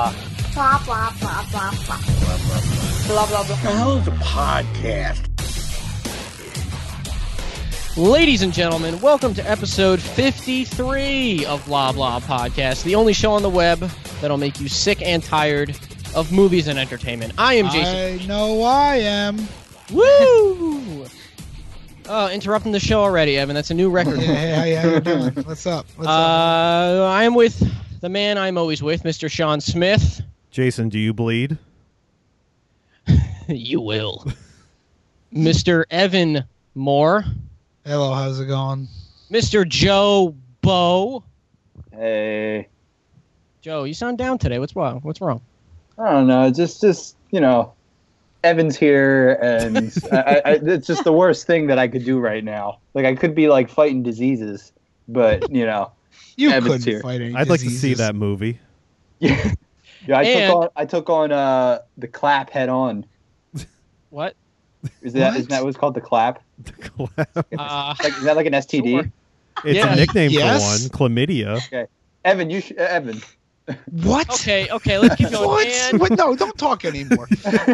blah. Blah, blah, blah, blah, blah. Blah, blah, blah. The hell is a podcast? Ladies and gentlemen, welcome to episode 53 of Blah Blah Podcast, the only show on the web that'll make you sick and tired of movies and entertainment. I am Jason. I know I am. Woo! Oh, interrupting the show already, Evan. That's a new record. Hey, how you doing? What's up? I am with the man I'm always with, Mr. Sean Smith. Jason, do you bleed? You will. Mr. Evan Moore. Hello, how's it going? Mr. Joe Bow. Hey, Joe, you sound down today. What's wrong? What's wrong? I don't know. Just Evan's here, and it's just the worst thing that I could do right now. Like I could be like fighting diseases, but You Evan's couldn't here. fight any I'd like to see diseases. that movie. Yeah, I took on the clap head on. What? Isn't that what's called the clap? Is that like an STD? Sure. It's Yeah. a nickname Yes. for one, chlamydia. Evan, Evan. What? Okay, let's keep going. What? And, What? No, don't talk anymore.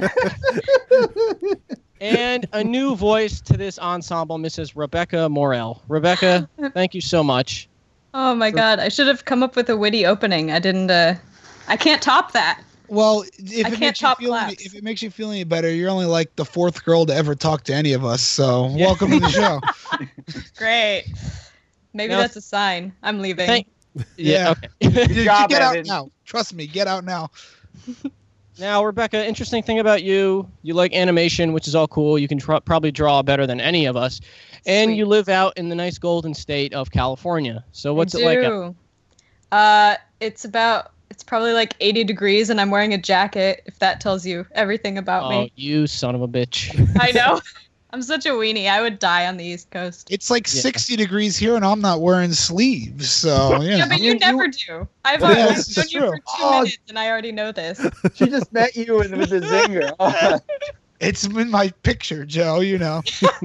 and a new voice to this ensemble, Mrs. Rebecca Morel. Rebecca, thank you so much. Oh my god, I should have come up with a witty opening. I didn't, I can't top that. Well, I if can't it makes you top feel claps. if it makes you feel any better, you're only like the fourth girl to ever talk to any of us. So welcome to the show. Great. Maybe No. that's a sign. I'm leaving. Thank- Yeah. Okay. You job, get out Evan. now. Trust me, get out now. Now, Rebecca, interesting thing about you like animation, which is all cool. You can probably draw better than any of us. And Sweet. you live out in the nice golden state of California. So what's I it like? do. It's probably like 80 degrees and I'm wearing a jacket, if that tells you everything about Oh, me. you son of a bitch. I know. I'm such a weenie. I would die on the East Coast. It's like Yeah. 60 degrees here, and I'm not wearing sleeves. So Yeah, but you never do. I've Yeah, known this is you true. for 2 Oh. minutes and I already know this. She just met you with the zinger. It's in my picture, Joe. You know.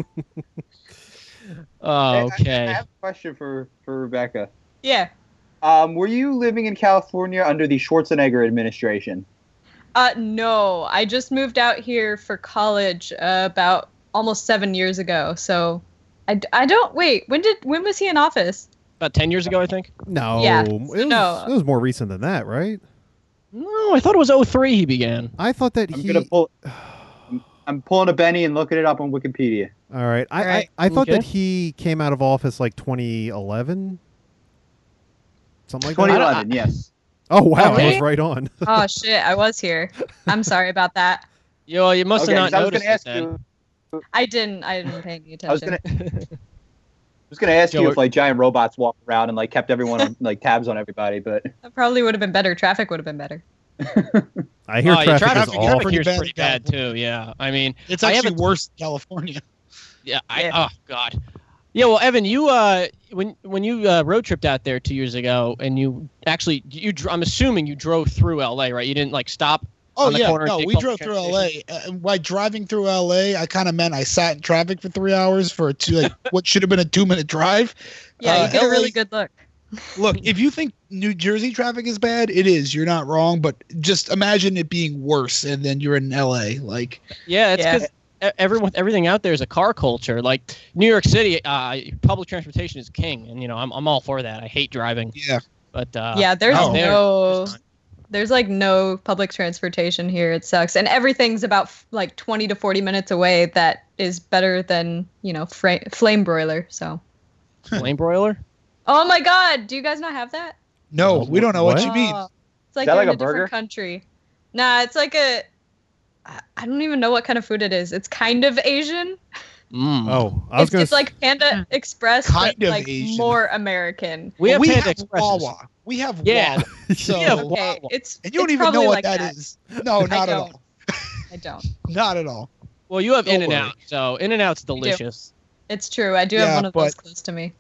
Oh, okay. I have a question for Rebecca. Yeah. Were you living in California under the Schwarzenegger administration? No, I just moved out here for college about almost 7 years ago. So I don't wait. When was he in office? About 10 years ago, I think. No, Yeah, it was more recent than that, right? No, I thought it was 03 he began. I thought that I'm pulling a Benny and looking it up on Wikipedia. All right, All right. I thought Okay. that he came out of office like 2011, something like that. 2011, yes. Oh wow, Oh, I really? was right on. Oh shit, I was here. I'm sorry about that. You must Okay, have 'cause not I was noticed gonna ask it then. you. I didn't pay any I was attention. gonna ask Joe, you if like giant robots walked around and like kept everyone on like tabs on everybody, but That probably would have been better. Traffic would have been better. I hear Yeah, traffic is traffic awful. pretty here's bad pretty in bad California. too. Yeah, I mean, It's I actually haven't- worse in California. yeah, Yeah. oh god. Yeah, well, Evan, you when you road tripped out there 2 years ago, and I'm assuming you drove through L.A., right? You didn't like stop. Oh On the yeah, corner no, and take we public drove through LA. By driving through LA, I kind of meant I sat in traffic for 3 hours for what should have been a 2-minute drive. Yeah, you get a LA really good look. Look, if you think New Jersey traffic is bad, it is. You're not wrong, but just imagine it being worse, and then you're in LA. Like, Yeah, it's because everything out there is a car culture. Like New York City, public transportation is king, and I'm all for that. I hate driving. yeah, But there's like no public transportation here. It sucks, and everything's about like 20 to 40 minutes away. That is better than flame broiler. So flame broiler. oh my god, do you guys not have that? no, we don't know what What? you mean. It's like that you're like in a a different burger? country. Nah, it's like I don't even know what kind of food it is. It's kind of Asian. Oh, I was going It's to like Panda Express, Kind but of like Asian. more American. We have we Panda have Expresses. Wawa. We have Yeah. Wawa. So, Yeah, Okay, Wawa. it's and you don't it's even know probably what like that is. No, not at all. I don't. Not at all. Well, you have Don't In-N-Out, so In-N-Out's delicious. It's true. I do Yeah, have one of those but- close to me.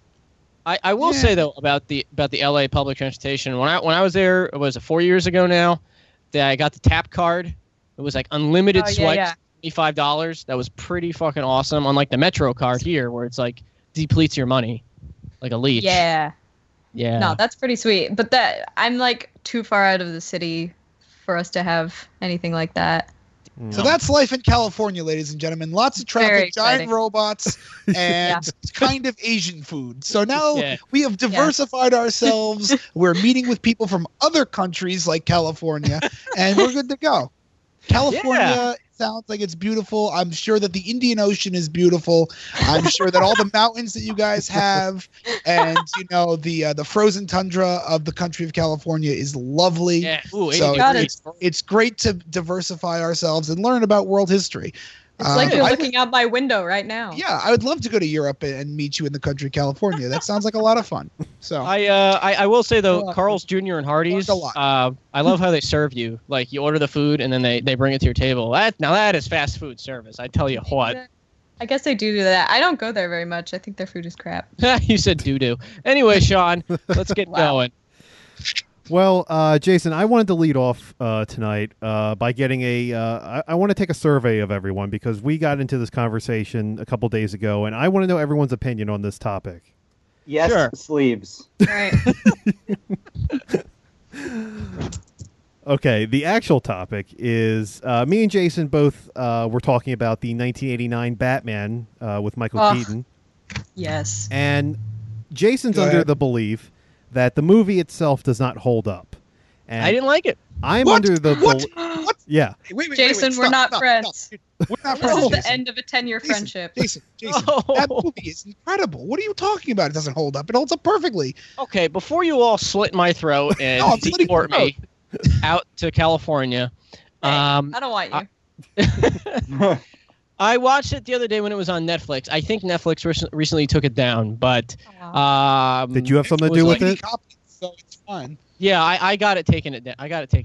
I will say though about the LA public transportation. When I was there, it was 4 years ago now. That I got the tap card. It was like unlimited Oh, yeah, swipes, yeah. $25. That was pretty fucking awesome. Unlike the Metro card here, where it's like depletes your money, like a leech. Yeah. Yeah. No, that's pretty sweet. But I'm like too far out of the city for us to have anything like that. So that's life in California, ladies and gentlemen. Lots of Very traffic, exciting. giant robots, and kind of Asian food. So now Yeah. we have diversified ourselves. We're meeting with people from other countries like California, and we're good to go. California sounds like it's beautiful. I'm sure that the Indian Ocean is beautiful. I'm sure that all the mountains that you guys have, and the frozen tundra of the country of California is lovely. Yeah. Ooh, So 80 Got degrees. It's great to diversify ourselves and learn about world history. It's like you're I looking out my window right now. Yeah, I would love to go to Europe and meet you in the country of California. That sounds like a lot of fun. So I will say though, Well, Carl's Jr. and Hardee's. learned a lot. I love how they serve you. Like you order the food and then they bring it to your table. That is fast food service. I tell you what. I guess they do that. I don't go there very much. I think their food is crap. You said doo doo. Anyway, Sean, let's get Wow. going. Well, Jason, I wanted to lead off tonight by getting I want to take a survey of everyone because we got into this conversation a couple days ago, and I want to know everyone's opinion on this topic. Yes, Sure. sleeves. All right. Okay, the actual topic is me and Jason both were talking about the 1989 Batman with Michael Ugh. Keaton, Yes. and Jason's Go under ahead. the belief that the movie itself does not hold up. And I didn't like it. I'm What? under the What? bel- yeah. wait, Jason, we're not friends. Stop. We're not This friends. is the Jason. end of a 10-year Jason, friendship. Jason, Oh. that movie is incredible. What are you talking about? It doesn't hold up. It holds up perfectly. Okay, before you all slit my throat and No, I'm slitting your deport me out to California, Hey, I I don't want you. watched it the other day when it was on Netflix. I think Netflix recently took it down, but Did you have something to was do like- with DVD it? copies, so it's fine. yeah, I got it taken down.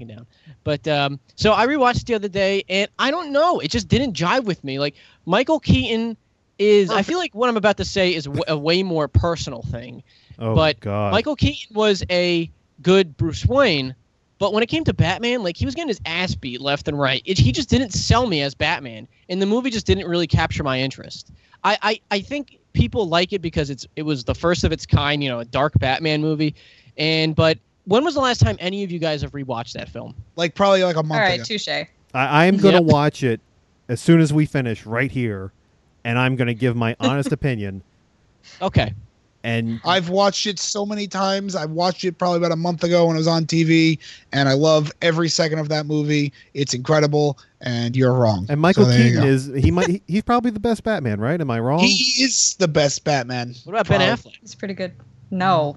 But so I rewatched it the other day, and I don't know, it just didn't jive with me. Like Michael Keaton is, I feel like what I'm about to say is a way more personal thing. Oh, but God. Michael Keaton was a good Bruce Wayne, but when it came to Batman, like he was getting his ass beat left and right. He just didn't sell me as Batman, and the movie just didn't really capture my interest. I think people like it because it was the first of its kind, a dark Batman movie. But when was the last time any of you guys have rewatched that film? Probably like a All month right, ago. touche. I am going to Yep. watch it as soon as we finish right here, and I'm going to give my honest opinion. Okay. And I've watched it so many times. I watched it probably about a month ago when it was on TV, and I love every second of that movie. It's incredible, and you're wrong. and Michael So there you Keaton go. he's probably the best Batman, right? Am I wrong? He is the best Batman. What about Ben Probably. Affleck? It's pretty good. No.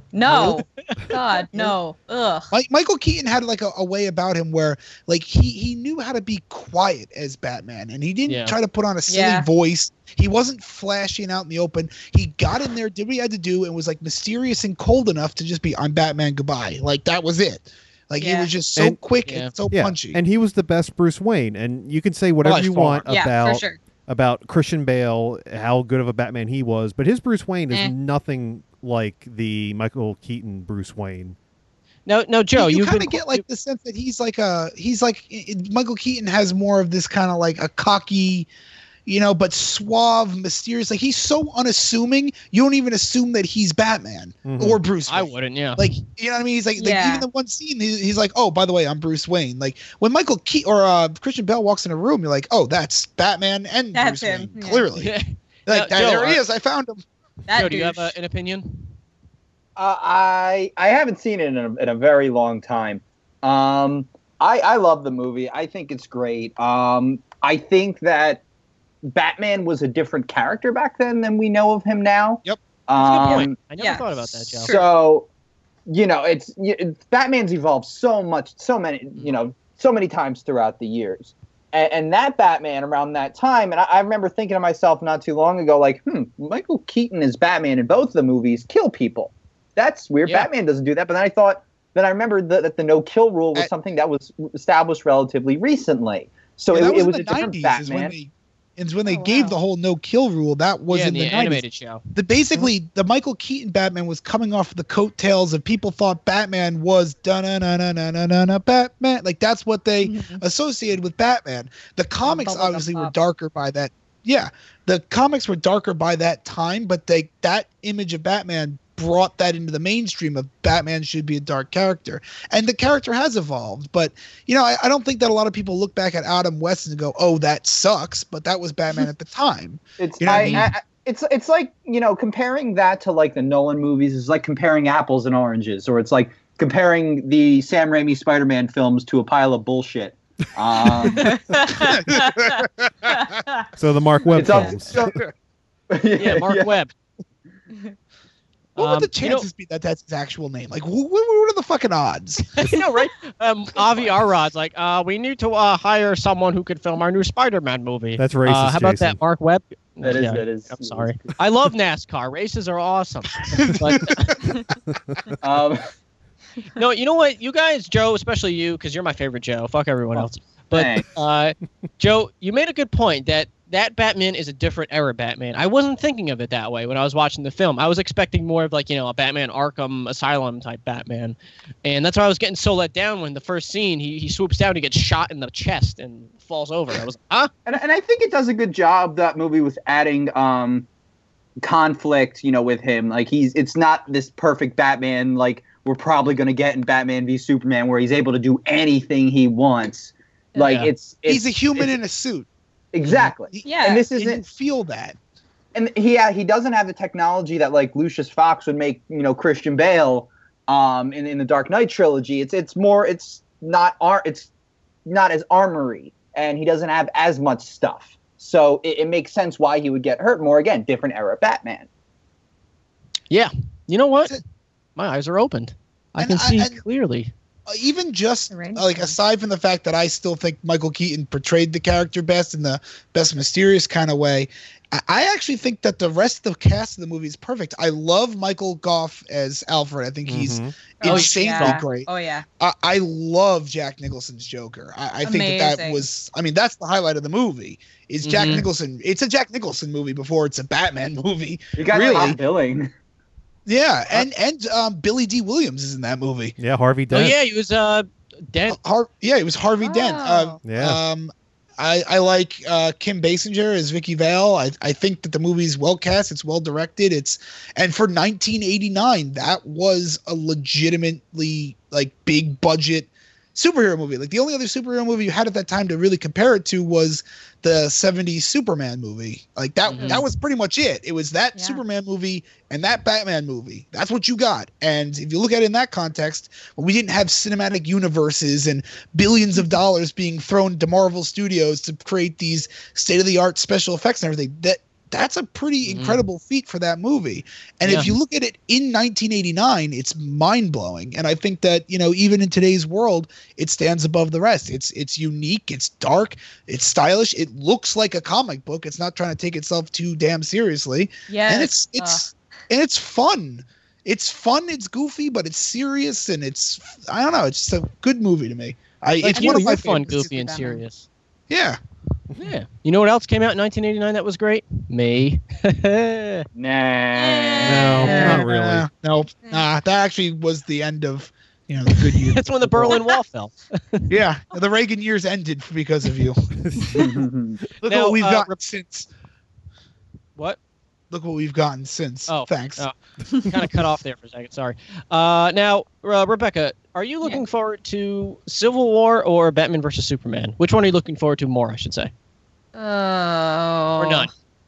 God, no. Ugh. Michael Keaton had like a way about him where like he knew how to be quiet as Batman, and he didn't Yeah. try to put on a silly Yeah. voice. He wasn't flashing out in the open. He got in there, did what he had to do, and was like mysterious and cold enough to just be, I'm Batman, goodbye. Like that was it. Like he Yeah. was just so And- quick Yeah. and so Yeah, punchy. and he was the best Bruce Wayne. And you can say whatever By you far. want Yeah, about for sure. about Christian Bale, how good of a Batman he was, but his Bruce Wayne is Eh. nothing like the Michael Keaton Bruce Wayne. No, Joe, you you've kind been of get like the sense that Michael Keaton has more of this kind of like a cocky, but suave, mysterious. Like he's so unassuming, you don't even assume that he's Batman or Bruce Wayne. I wouldn't, yeah. Like, you know what I mean? He's like even the one scene, he's like, oh, by the way, I'm Bruce Wayne. Like when Michael Keaton or Christian Bale walks in a room, you're like, oh, that's Batman and That's Bruce him. Wayne, Yeah. clearly. Yeah. Like Now, there Joe, he is. I found him. That Joe, do you have douche. an opinion? I haven't seen it in a very long time. I love the movie. I think it's great. I think that Batman was a different character back then than we know of him now. Yep. That's a good point. I never Yeah. thought about that, Joe. So, Batman's evolved so many times throughout the years. And that Batman around that time, and I remember thinking to myself not too long ago, like, Michael Keaton as Batman in both the movies kill people. That's weird. Yeah. Batman doesn't do that. But then I remembered that the no-kill rule was something that was established relatively recently. So Yeah, that it was in a the different 90s Batman. is when they gave the whole no kill rule. That was Yeah, in the the 90s. animated show. Basically, the Michael Keaton Batman was coming off the coattails of people thought Batman was da-na-na-na-na-na-na Batman. Like that's what they associated with Batman. The comics Bubble obviously gum were pop. darker by that. Yeah, the comics were darker by that time, but that image of Batman brought that into the mainstream of Batman should be a dark character, and the character has evolved. But I don't think that a lot of people look back at Adam West and go, "Oh, that sucks," but that was Batman at the time. It's You know what I mean? it's like comparing that to like the Nolan movies is like comparing apples and oranges, or it's like comparing the Sam Raimi Spider-Man films to a pile of bullshit. So the Mark Webb It's all- films. Yeah, Mark Webb. What would the you know- chances be that that's his actual name? Like, what are the fucking odds? You know, right? Avi Arad's like, we need to hire someone who could film our new Spider-Man movie. That's racist, How about Jason. that, Mark Webb? That is. I'm sorry. I love NASCAR. Races are awesome. But no, you know what? You guys, Joe, especially you, because you're my favorite Joe. Fuck everyone else. But Joe, you made a good point that Batman is a different era Batman. I wasn't thinking of it that way when I was watching the film. I was expecting more of like, a Batman Arkham Asylum type Batman. And that's why I was getting so let down when the first scene, he swoops down, he gets shot in the chest and falls over. I was like, And I think it does a good job, that movie, with adding conflict, with him. Like it's not this perfect Batman like we're probably going to get in Batman v Superman, where he's able to do anything he wants. Like he's a human in a suit. Exactly. Yeah. And this And you isn't feel that. and he doesn't have the technology that like Lucius Fox would make, Christian Bale in the Dark Knight trilogy. It's not as armory, and he doesn't have as much stuff. So it makes sense why he would get hurt more. Again, different era Batman. yeah, you know what? My eyes are opened. I can see clearly. Even just Right. like aside from the fact that I still think Michael Keaton portrayed the character best in the best mysterious kind of way, I actually think that the rest of the cast of the movie is perfect. I love Michael Goff as Alfred. I think he's insanely great. Oh yeah. I love Jack Nicholson's Joker. I think that was, that's the highlight of the movie is Jack Nicholson. It's a Jack Nicholson movie before it's a Batman movie. You got really. top billing. Yeah, and Billy D. Williams is in that movie. Yeah, Harvey Dent. Oh yeah, he was Dent. It was Harvey Dent. Yeah. I like Kim Basinger as Vicky Vale. I think that the movie's well cast. It's well directed. And for 1989, that was a legitimately like big budget superhero movie. Like the only other superhero movie you had at that time to really compare it to was the 70s Superman movie. Like that was pretty much it. It was that Superman movie and that Batman movie. That's what you got. And if you look at it in that context, when we didn't have cinematic universes and billions of dollars being thrown to Marvel Studios to create these state-of-the-art special effects and everything, that's a pretty incredible feat for that movie. And if you look at it in 1989, it's mind-blowing. And I think that, even in today's world, it stands above the rest. It's unique, it's dark, it's stylish, it looks like a comic book. It's not trying to take itself too damn seriously. Yeah. And it's fun. It's fun, it's goofy, but it's serious, and it's just a good movie to me. It's one of my fun, favorites. goofy, and serious. Yeah. Yeah. You know what else came out in 1989 that was great? Me. No, not really. No, that actually was the end of the good years. That's when the Berlin Wall fell. Yeah, the Reagan years ended because of you. Look Now, what we've gotten since. What? Look what we've gotten since. Oh, thanks. Kind of cut off there for a second. Sorry. Now, Rebecca, are you looking forward to Civil War or Batman versus Superman? Which one are you looking forward to more, I should say? Or none?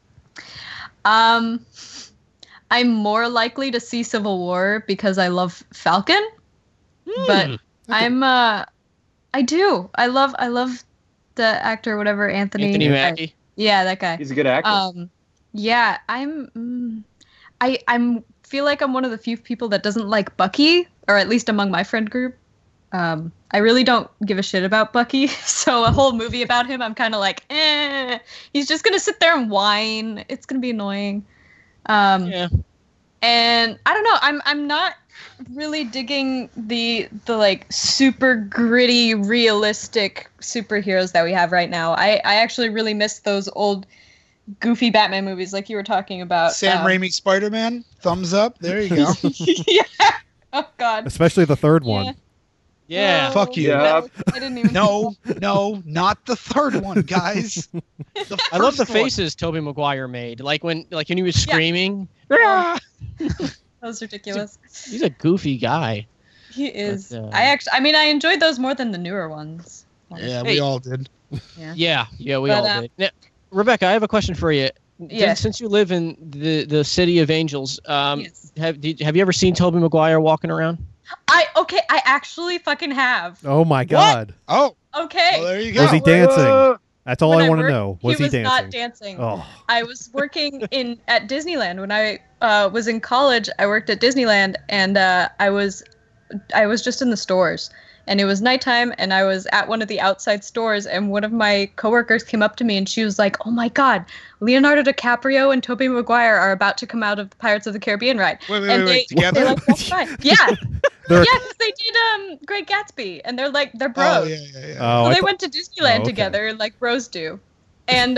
I'm more likely to see Civil War because I love Falcon, but I do. I love the actor, whatever, Anthony Mackie. Yeah, that guy. He's a good actor. Yeah, I'm feel like I'm one of the few people that doesn't like Bucky, or at least among my friend group. I really don't give a shit about Bucky, so a whole movie about him, I'm kind of like, he's just gonna sit there and whine. It's gonna be annoying. Yeah. And I don't know. I'm not really digging the like super gritty, realistic superheroes that we have right now. I actually really miss those old goofy Batman movies like you were talking about. Sam Raimi Spider-Man, thumbs up. There you go. Yeah. Oh God. Especially the third one. Yeah. No, Fuck you. Yeah. I didn't even. No, not the third one, guys. I love the first one. faces Tobey Maguire made. Like when he was screaming. Ah! That was ridiculous. He's a goofy guy. He is. But, I enjoyed those more than the newer ones. Yeah, Hey. we all did. Yeah, we But, all did. Now, Rebecca, I have a question for you. Yeah. Since you live in the city of angels, Yes. have you ever seen Tobey Maguire walking around? I actually fucking have. Oh my God! Oh, Okay. well, there you go. Was he dancing? That's all When I want to worked, know. Was he was dancing? not dancing. Oh, I was working at Disneyland when I was in college. I worked at Disneyland, and I was just in the stores, and it was nighttime, and I was at one of the outside stores, and one of my coworkers came up to me, and she was like, "Oh my God, Leonardo DiCaprio and Tobey Maguire are about to come out of the Pirates of the Caribbean ride." Wait, and wait, they together? like walked by. Yeah, They're- yeah, 'cause they did Great Gatsby, and they're bros. Oh, yeah. oh, So I they thought- went to Disneyland okay. together, like bros do. And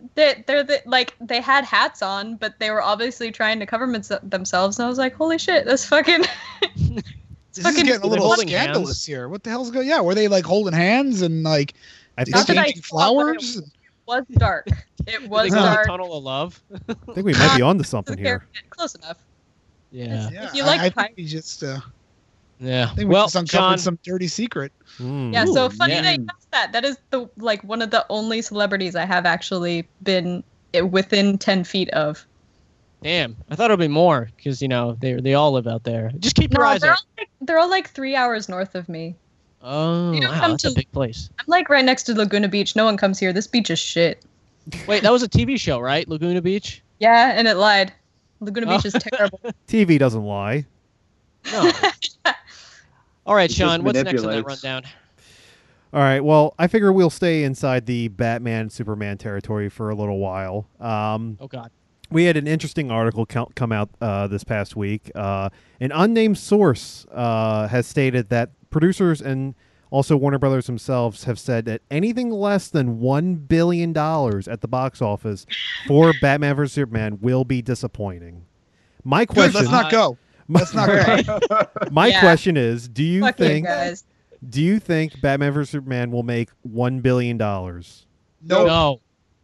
they had hats on, but they were obviously trying to cover themselves. And I was like, "Holy shit, that's fucking." This is fucking- getting a They're little holding scandalous hands. here. What the hell's going? Yeah, were they like holding hands and like I Not that I exchanging saw, but flowers? It was dark. It was They go in the dark. tunnel of love. I think we might be onto something here. Close enough. Yeah. Yeah, If you like I think pirates- we just Yeah. I think we Well, just uncovered John, some dirty secret. Mm. Yeah. So Ooh, funny yeah. that you asked that. That is one of the only celebrities I have actually been within 10 feet of. damn, I thought it would be more because they all live out there. Just keep your eyes they're out. they're all like 3 hours north of me. Oh, You don't wow, come that's a to- big place. I'm like right next to Laguna Beach. No one comes here. This beach is shit. Wait, that was a TV show, right? Laguna Beach. Yeah, and it lied. Laguna Oh. Beach is terrible. TV doesn't lie. No. All right, He Sean. just What's next on that manipulates. rundown? All right. Well, I figure we'll stay inside the Batman Superman territory for a little while. Oh God. We had an interesting article come out this past week. An unnamed source has stated that producers and also Warner Brothers themselves have said that anything less than $1 billion at the box office for Batman vs Superman will be disappointing. My Good, question. let's not go. Let's not go. My Yeah. question is: Do you Fuck you think? guys. Do you think Batman vs Superman will make $1 billion? No. No.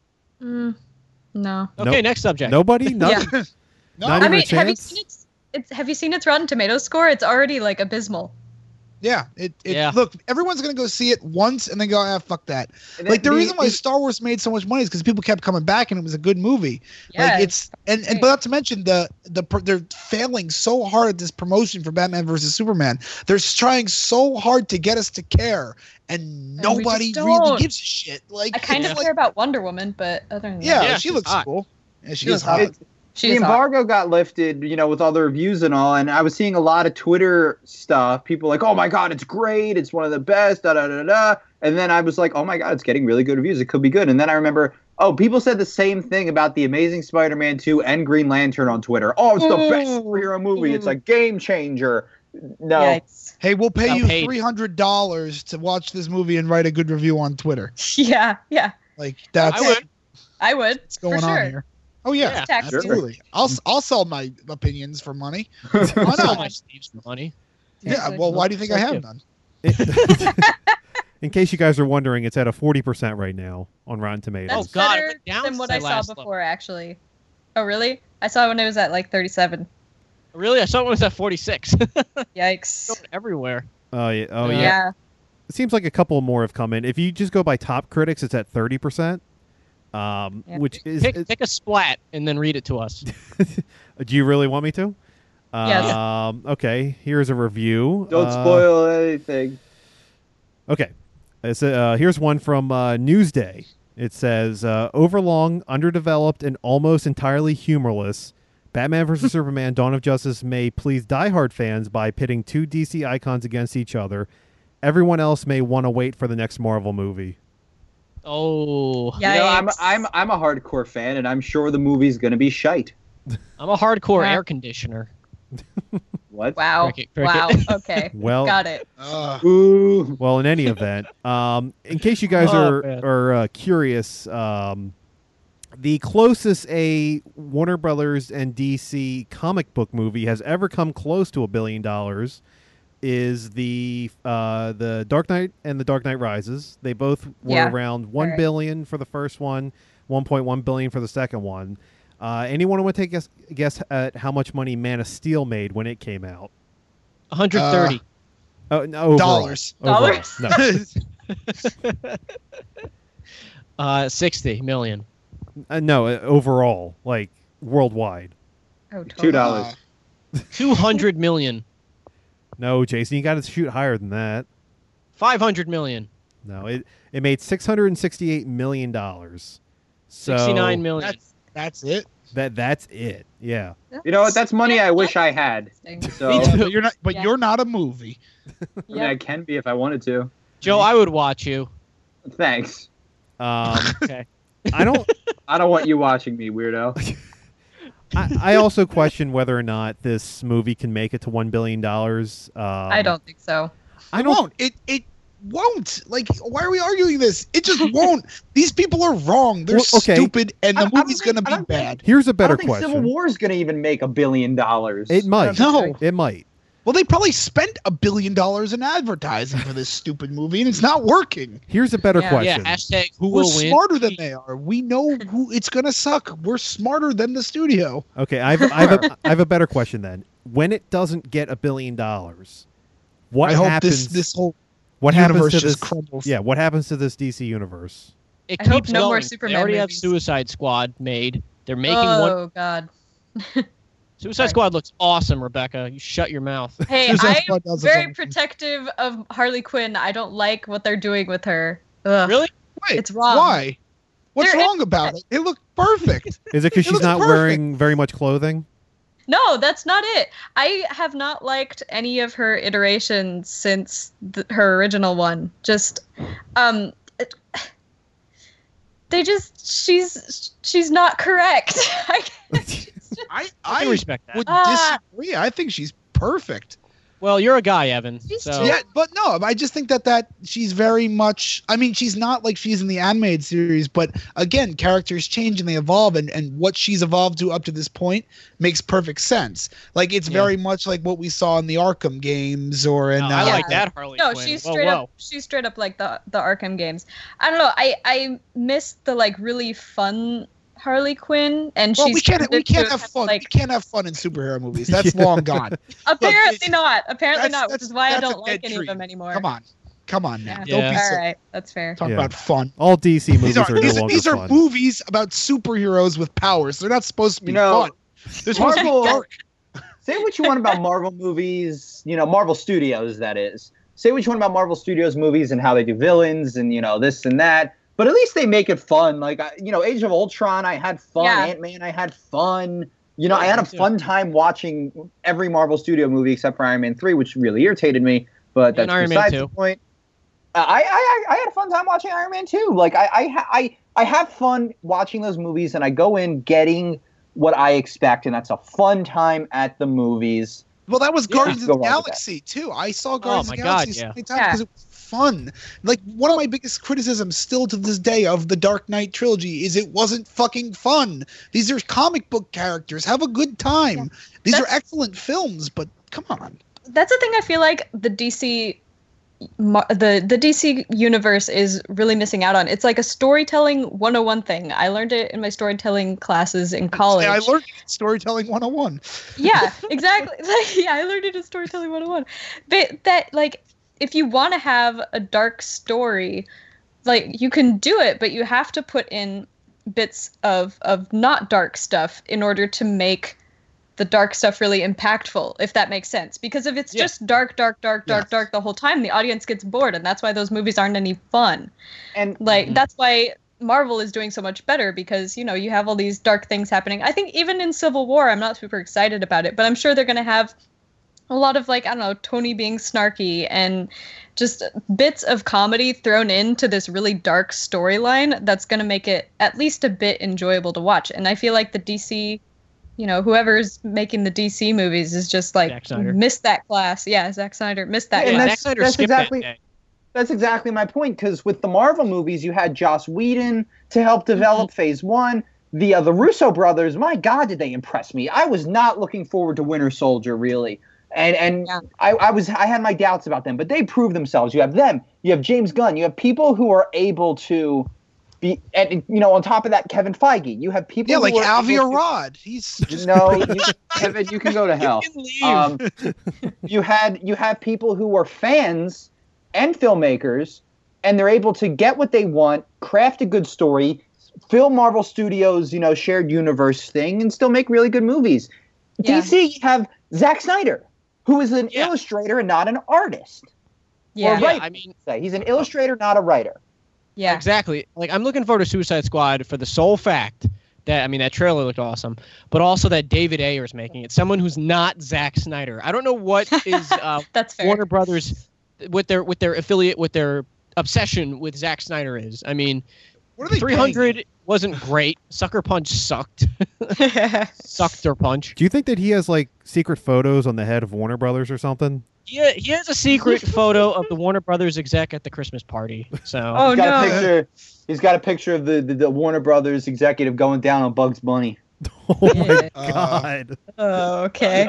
No. Okay, Nope. next subject. Nobody? Nothing? No. Not I even mean, a have you chance? seen have you seen its Rotten Tomatoes score? It's already like abysmal. Yeah. Yeah. Look, everyone's gonna go see it once and then go, fuck that. Like the reason why Star Wars made so much money is because people kept coming back and it was a good movie. Yeah. Like it's and but not to mention they're failing so hard at this promotion for Batman versus Superman. They're trying so hard to get us to care, and we nobody just really don't. gives a shit. Like I kind it's of like, care about Wonder Woman, but other than yeah, Yeah, she she's looks hot. cool. Yeah, she She is is hot. hot. The she's hot. embargo got lifted, with all the reviews and all, and I was seeing a lot of Twitter stuff. People like, "Oh my God, it's great! It's one of the best!" Da da da da. And then I was like, "Oh my God, it's getting really good reviews. It could be good." And then I remember, people said the same thing about the Amazing Spider-Man 2 and Green Lantern on Twitter. Oh, it's the best superhero movie. It's a game changer. No, Yikes. Hey, we'll pay Got you paid. $300 to watch this movie and write a good review on Twitter. Yeah. Like that's I would. I would. what's going for on sure. here. Oh yeah, Yeah, Tax sure. deal. absolutely. I'll sell my opinions for money. Why Sell not? my sleeves for money. Yeah. Seriously. Well, why do you think I So have cute. none? In case you guys are wondering, it's at a 40% right now on Rotten Tomatoes. That's Oh, God, it better went down than what since I I saw last looked. before, actually. Oh, really? I saw it when it was at like 37. Really, I saw it was at 46. Yikes. Going everywhere. Oh yeah. Oh yeah. Yeah. It seems like a couple more have come in. If you just go by top critics, it's at 30%. Which is Pick a splat and then read it to us. do you really want me to? Yes. Okay, here's a review. Don't spoil anything. Okay. Here's one from Newsday. It says, overlong, underdeveloped, and almost entirely humorless, Batman vs. Superman Dawn of Justice may please diehard fans by pitting two DC icons against each other. Everyone else may want to wait for the next Marvel movie. Oh, Yeah. You know, Yikes. I'm a hardcore fan, and I'm sure the movie's gonna be shite. I'm a hardcore Yeah. air conditioner. What? Wow. Cricket. Wow. Okay. Well, Got it. Ooh. Well, in any event, in case you guys Oh, man. are curious, the closest a Warner Brothers and DC comic book movie has ever come close to $1 billion is the Dark Knight and the Dark Knight Rises. They both were Yeah. around $1 billion for the first one, $1.1 billion for the second one. Anyone want to take a guess at how much money Man of Steel made when it came out? 130. Oh, no, overall. Dollars. Overall. Dollars? No. 60 million. No, overall, like worldwide. Oh, totally. $2. 200 million. No, Jason, you got to shoot higher than that. 500 million. No, it made $668 million. So 69 million. That's it. that's it. Yeah. You know what? That's money I wish I had. Interesting. So Me I too. But you're not. But Yeah. you're not a movie. mean, I can be if I wanted to. Joe, I would watch you. Thanks. Okay. I don't. I don't want you watching me, weirdo. I also question whether or not this movie can make it to $1 billion. I don't think so. I It don't. won't. It won't. Like, why are we arguing this? It just won't. These people are wrong. They're Well, okay. stupid, and I the don't movie's think- gonna I be don't think- bad. Here's a I better don't think Civil question. War is going to even make $1 billion. It might. No. It might. Well, they probably spent $1 billion in advertising for this stupid movie, and it's not working. Here's a better Yeah. question. Yeah, hashtag who We're will win. smarter than they are. We know who it's gonna suck. We're smarter than the studio. Okay, I have a better question then. When it doesn't get $1 billion, what I hope happens? this whole what happens universe to just this? crumbles. Yeah, what happens to this DC universe? It I hope keeps no more going. Superman They already have movies. Suicide Squad made. They're making one. Oh God. Suicide sorry. Squad looks awesome, Rebecca. You shut your mouth. Hey, Suicide I'm Squad does its very own thing. protective of Harley Quinn. I don't like what they're doing with her. Ugh. Really? Wait, It's wrong. Why? What's They're wrong about it? It looked perfect. Is it because It she's looks not perfect. wearing very much clothing? No, that's not it. I have not liked any of her iterations since her original one. Just, she's not correct. I I can respect that. would Ah. disagree. I think she's perfect. Well, you're a guy, Evan. She's So Yeah, but no, I just think that she's very much. I mean, she's not like she's in the animated series, but again, characters change and they evolve, and what she's evolved to up to this point makes perfect sense. Like it's Yeah. very much like what we saw in the Arkham games or in. no, I Yeah. like that Harley No, Quinn. she's Whoa, straight whoa. up. She's straight up like the Arkham games. I don't know. I miss the like really fun Harley Quinn, and Well, she's we can't turned have into fun. Like we can't have fun in superhero movies. That's long gone. apparently not. Apparently that's- not, which is why I that's a don't like dead any of dream. them anymore. Come on now. Yeah. Don't be Yeah. silly. All right, that's fair. Talk Yeah. about fun. All DC movies are no longer These are fun. movies about superheroes with powers. They're not supposed to be You know, fun. They're supposed to be Marvel- dark. Say what you want about Marvel movies, Marvel Studios, that is. Say what you want about Marvel Studios movies and how they do villains and, this and that. But at least they make it fun. Like, Age of Ultron, I had fun. Yeah. Ant-Man, I had fun. I had a me too. fun time watching every Marvel Studio movie except for Iron Man 3, which really irritated me. But that's And Iron Man besides 2. the point. I had a fun time watching Iron Man 2. Like, I have fun watching those movies, and I go in getting what I expect, and that's a fun time at the movies. Well, that was Yeah. Guardians of Go the wrong with Galaxy too. I saw Guardians my of the God, Galaxy so yeah. many times Yeah. because it was fun. Like one of my biggest criticisms still to this day of the Dark Knight trilogy is it wasn't fucking fun. These are comic book characters. Have a good time. These are That's- excellent films, but come on. That's the thing. I feel like the DC universe is really missing out on. It's like a storytelling 101 thing. I learned it in my storytelling classes in college. I learned storytelling 101. Yeah, exactly. I learned it in storytelling 101. But that, like, if you want to have a dark story, like, you can do it, but you have to put in bits of not dark stuff in order to make the dark stuff really impactful, if that makes sense. Because if it's just dark the whole time, the audience gets bored, and that's why those movies aren't any fun. And that's why Marvel is doing so much better, because, you know, you have all these dark things happening. I think even in Civil War, I'm not super excited about it, but I'm sure they're going to have a lot of, like, I don't know, Tony being snarky and just bits of comedy thrown into this really dark storyline that's going to make it at least a bit enjoyable to watch. And I feel like the DC, you know, whoever's making the DC movies is just like missed that class. Yeah, Zack Snyder missed that class. Zack Snyder skipped that day. That's exactly my point, because with the Marvel movies, you had Joss Whedon to help develop Phase 1. The Russo brothers, my God, did they impress me. I was not looking forward to Winter Soldier, really. And I had my doubts about them, but they proved themselves. You have them. You have James Gunn. You have people who are able to be, and, you know, on top of that, Kevin Feige. You have people who like are Avi Arad. He's just Kevin, you can go to hell. You have people who are fans and filmmakers, and they're able to get what they want, craft a good story, fill Marvel Studios, you know, shared universe thing, and still make really good movies. Yeah. DC, you have Zack Snyder, who is an illustrator and not an artist. Yeah, I mean, he's an illustrator, not a writer. Yeah, exactly. Like, I'm looking forward to Suicide Squad for the sole fact that, I mean, that trailer looked awesome, but also that David Ayer is making it. Someone who's not Zack Snyder. I don't know what is That's fair. Warner Brothers with their affiliate, with their obsession with Zack Snyder is. I mean, 300 wasn't great. Sucker Punch sucked. Sucked or punch. Do you think that he has like secret photos on the head of Warner Brothers or something? Yeah, he has a secret photo of the Warner Brothers exec at the Christmas party. So He's got a picture of the Warner Brothers executive going down on Bugs Bunny. Oh my God. Okay.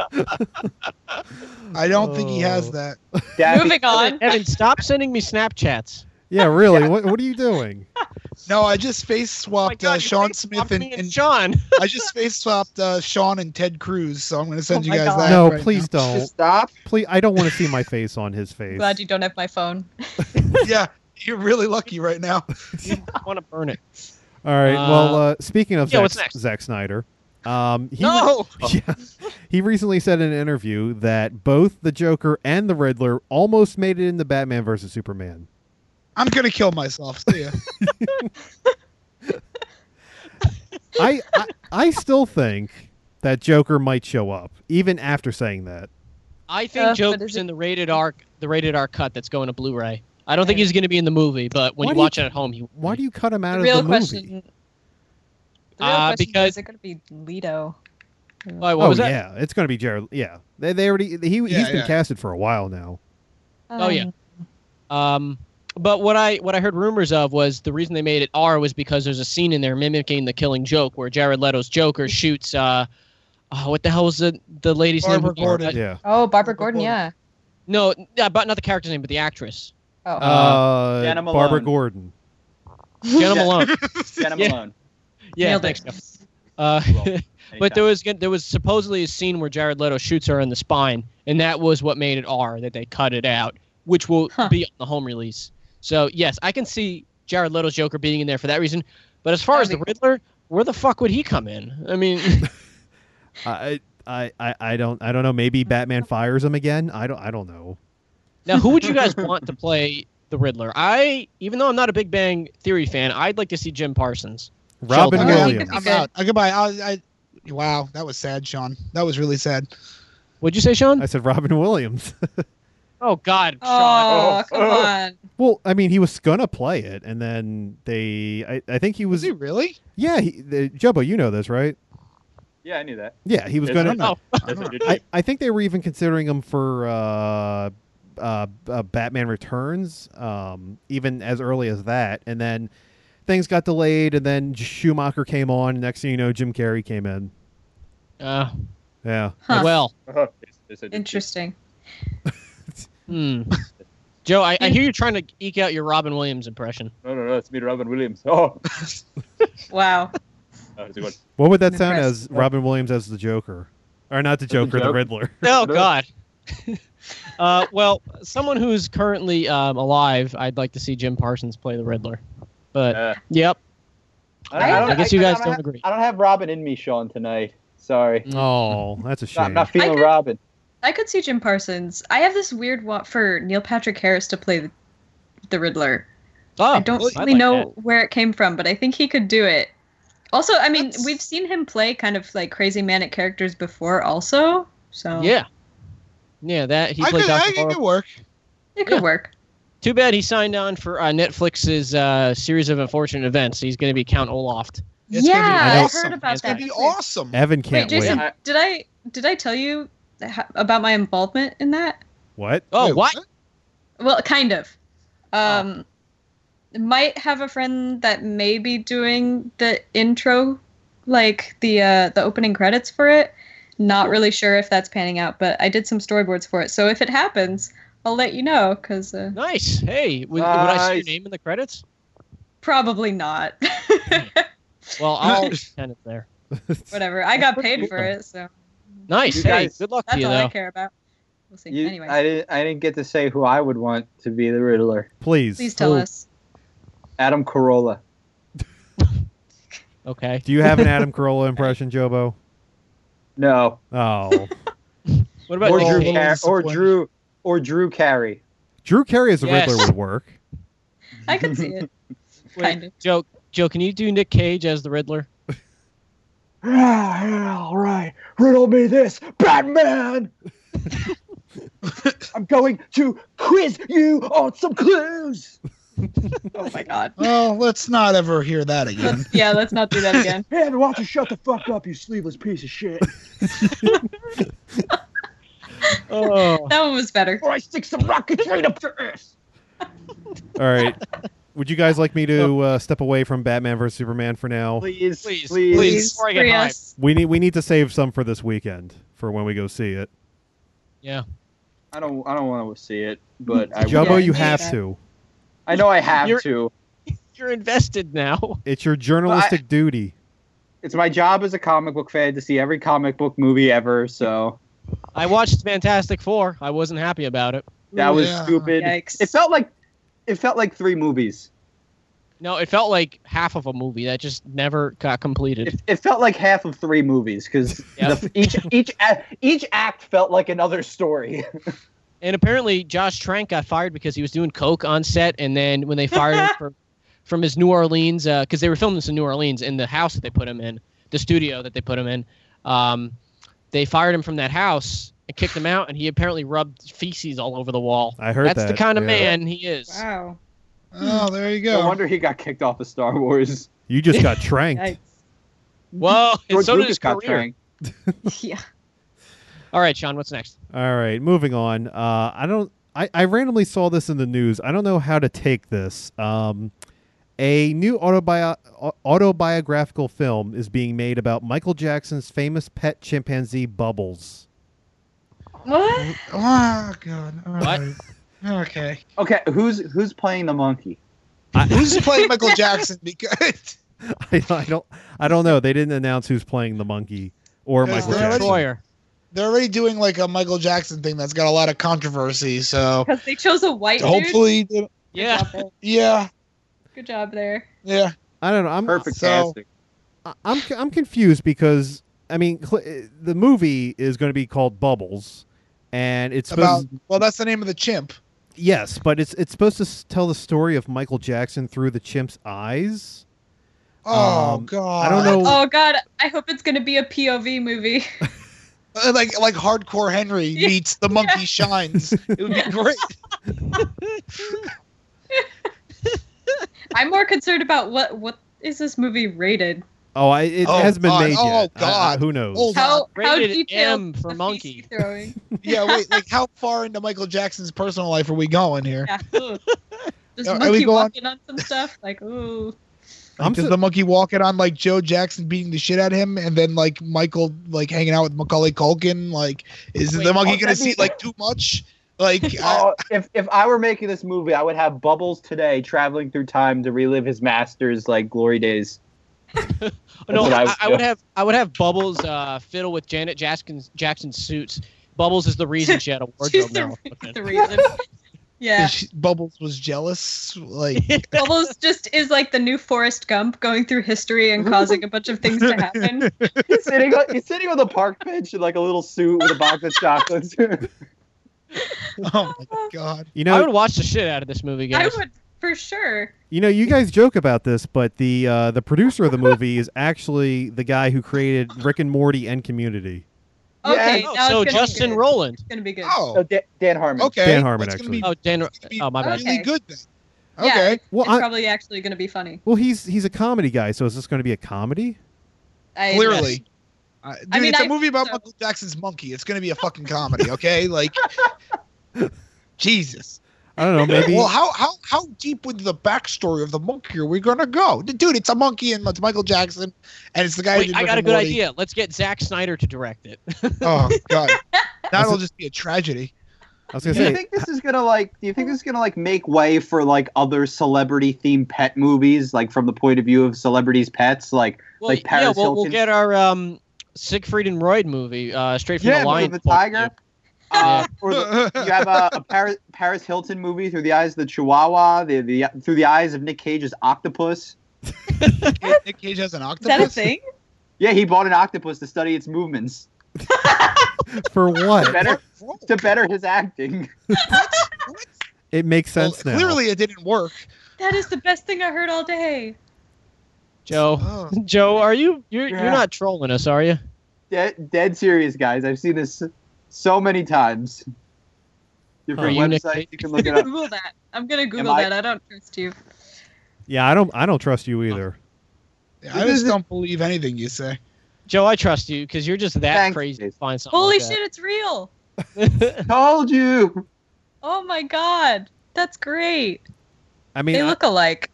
I don't think he has that. Moving on. Evan, stop sending me Snapchats. Yeah, really. What are you doing? No, I just face swapped Sean Smith and Sean. I just face swapped Sean and Ted Cruz, so I'm going to send you guys God. that. No, right please now. don't. Stop. Please, I don't want to see my face on his face. Glad you don't have my phone. Yeah, you're really lucky right now. I want to burn it. All right. Well, speaking of what's next? Zack Snyder, he recently said in an interview that both the Joker and the Riddler almost made it into Batman versus Superman. I'm going to kill myself. See ya. I still think that Joker might show up, even after saying that. I think Joker's in the rated R cut that's going to Blu-ray. I don't think he's going to be in the movie, but when you watch it at home, why do you cut him out of The the real question because is it going to be Leto? What was that? Yeah, it's going to be Jared. Yeah, they already he's been casted for a while now. But what I heard rumors of was the reason they made it R was because there's a scene in there mimicking The Killing Joke where Jared Leto's Joker shoots what the hell was the lady's name? Barbara Gordon. Yeah. Oh, Barbara Gordon, yeah. No, but not the character's name, but the actress. Oh. Jenna Malone. Barbara Gordon. Jenna Malone. Jenna Malone. Yeah, Nailed thanks. it. But there was supposedly a scene where Jared Leto shoots her in the spine, and that was what made it R, that they cut it out, which will be on the home release. So, yes, I can see Jared Leto's Joker being in there for that reason. But as far as the Riddler, where the fuck would he come in? I mean, I don't know. Maybe Batman fires him again. I don't know. Now, who would you guys want to play the Riddler? Even though I'm not a Big Bang Theory fan, I'd like to see Jim Parsons. Robin Okay, Williams. I'm out. Goodbye. Wow, that was sad, Sean. That was really sad. What'd you say, Sean? I said Robin Williams. Oh, God, Sean. Oh, come on. Well, I mean, he was gonna play it, and then I think he was. Was he really? Yeah, Jubbo, you know this, right? Yeah, I knew that. Yeah, he was gonna. Oh. I think they were even considering him for Batman Returns, even as early as that, and then things got delayed, and then Schumacher came on. And next thing you know, Jim Carrey came in. Yeah. Huh. Well, Interesting. Joe, I hear you're trying to eke out your Robin Williams impression. No, it's me, Robin Williams. Oh, Wow. that's a good. What would that I'm sound impressed. as Robin Williams as the Joker? Or not the Joker, the Joker? Riddler. Oh, God. Well, someone who's currently alive, I'd like to see Jim Parsons play the Riddler. But, yep. I guess you guys don't agree. I don't have Robin in me, Sean, tonight. Sorry. Oh, that's a shame. Not feeling could- Robin. I could see Jim Parsons. I have this weird want for Neil Patrick Harris to play the Riddler. Oh, I don't I'd really like know that. where it came from, but I think he could do it. Also, I mean, That's- we've seen him play kind of like crazy manic characters before also, so Yeah. Yeah, that he I played could, Dr. I think it Horrible. could work. it could Yeah. work. Too bad he signed on for Netflix's series of unfortunate events. He's going to be Count Olaf. It's gonna be Yeah, I awesome. heard about It's gonna that. be awesome. Evan Wait, can't Jason, wait. did I tell you about my involvement in that? What? Oh, Wait, what? Well, kind of. Might have a friend that may be doing the intro, like the opening credits for it. Not really sure if that's panning out, but I did some storyboards for it. So if it happens, I'll let you know. Cause Nice. Hey, would I see your Nice. name in the credits? probably not. Well, I'll pretend it's there. Whatever. I got paid for it, so Nice. You Hey, guys- good luck to that's you, all I though. care about. We'll see. You, Anyways, I didn't get to say who I would want to be the Riddler. Please. please tell Who? us. Adam Carolla. Okay. Do you have an Adam Carolla impression, Jobo? No. Oh. What about Or Oh, Drew, Drew? yeah. or Drew Carey. Drew Carey as the Yes. Riddler would work. I could see it. Kind of. Joe, can you do Nick Cage as the Riddler? Yeah, all right. Riddle me this, Batman. I'm going to quiz you on some clues. Oh my god. Well, let's not ever hear that again. Yeah, let's not do that again. Hey, why don't you shut the fuck up, you sleeveless piece of shit, Oh. That one was better. or I stick some rocketry up your ass. All right. Would you guys like me to step away from Batman vs Superman for now? Please, Please. Please, Before I get free hyped. us. We need to save some for this weekend for when we go see it. Yeah. I don't want to see it, but I Jobo, Yeah, you I have that. to. I know I have You're- to. You're invested now. It's your journalistic duty. It's my job as a comic book fan to see every comic book movie ever. So I watched Fantastic Four. I wasn't happy about it. that was Yeah. stupid. Yikes. It felt like 3 movies. No, it felt like half of a movie that just never got completed. It felt like half of 3 movies because Yep. each act felt like another story. And apparently, Josh Trank got fired because he was doing coke on set, and then when they fired him from his New Orleans, because they were filming this in New Orleans, in the house that they put him in, the studio that they put him in, they fired him from that house and kicked him out, and he apparently rubbed feces all over the wall. I heard That's that. the kind of yeah. man he is. Wow. Oh, there you No go. wonder he got kicked off of Star Wars. You just got tranked. Yikes. Whoa, and George so did Lucas his got career. tranked. Yeah. All right, Sean, what's next? All right, moving on. I randomly saw this in the news. I don't know how to take this. A new autobiographical film is being made about Michael Jackson's famous pet chimpanzee Bubbles. What? Oh God. All What? right. Okay. Okay, who's playing the monkey? Who's playing Michael Jackson? Because I don't know. They didn't announce who's playing the monkey or Yes, Michael they're Jackson. Troyer. they're already doing like a Michael Jackson thing that's got a lot of controversy. So Because they chose a white dude. hopefully, Yeah. yeah, Good job there. yeah. I don't know. I'm Perfect So- casting. I'm confused because I mean the movie is going to be called Bubbles, and it's supposed Well, that's the name of the chimp. yes, but it's supposed to tell the story of Michael Jackson through the chimp's eyes. Oh Um, God. I don't know. Oh god, I hope it's gonna be a POV movie. Like Hardcore Henry Yeah. meets the monkey shines. It would be great. I'm more concerned about what is this movie rated? It Oh, hasn't been God. made Oh, yet. God. Who knows? Hold on. How Rated detailed M for the monkey. feces throwing? Yeah, wait. Like, how far into Michael Jackson's personal life are we going here? Yeah. Ooh. Just Are we monkey going- walking on some stuff like ooh. I'm Does so- the monkey walk it on like Joe Jackson beating the shit out of him, and then like Michael like hanging out with Macaulay Culkin? Like, is the monkey gonna see like too much? Like, if I were making this movie, I would have Bubbles today traveling through time to relive his master's like glory days. No, what I would have Bubbles fiddle with Janet Jackson's suits. Bubbles is the reason she had a She's wardrobe the now. reason. Yeah. Bubbles was jealous. Like, Bubbles just is like the new Forrest Gump going through history and causing a bunch of things to happen. He's sitting on the park bench in like a little suit with a box of chocolates. oh my god! You I know, would watch the shit out of this movie, I guys. would for sure. you know, you guys joke about this, but the producer of the movie is actually the guy who created Rick and Morty and Community. Okay, Yeah. now So it's gonna Justin be good. Roland. It's gonna be good. Oh, Dan Harmon. okay. Dan Harmon, That's gonna actually. be- Oh, Dan. it's gonna be Oh, my bad. really Okay. good then. Yeah, Okay. it's, Well, it's probably actually gonna be funny. Well, he's a comedy guy, so is this going to be a comedy? Clearly. Dude, I mean, it's a I movie about so. Michael Jackson's monkey. It's going to be a fucking comedy, okay? Like, Jesus. I don't know. Maybe. Well, how deep with the backstory of the monkey are we going to go? Dude, it's a monkey and it's Michael Jackson, and it's the guy who Wait, did I Rick got a and good Morty. idea. Let's get Zack Snyder to direct it. Oh, God. That'll just be a tragedy. I was going Do to you say. think this is gonna make way for like other celebrity themed pet movies, like from the point of view of celebrities' pets, like Well, like Paris we'll Hilton? get our Siegfried and Roy movie straight from the but line. with the tiger. Yeah. Or you have a Paris Hilton movie through the eyes of the Chihuahua, through the eyes of Nick Cage's octopus. Nick Cage has an Is octopus? that a thing? Yeah, he bought an octopus to study its movements For what? to better his acting. It makes sense now. Clearly, it didn't work. That is the best thing I heard all day. Joe, Oh. Joe, are you're Yeah. not trolling us, are you? Dead serious, guys. I've seen this so many times. Different you, Nick websites, Cage? you can look it up. Google that. I'm gonna Google I- that. I don't trust you. Yeah, I don't trust you either. I just don't believe anything you say. Joe, I trust you because you're just that Thanks, crazy to Jason. find something. Holy like shit, it's real. shit! Told you. Oh my god. That's great. I mean, They look alike.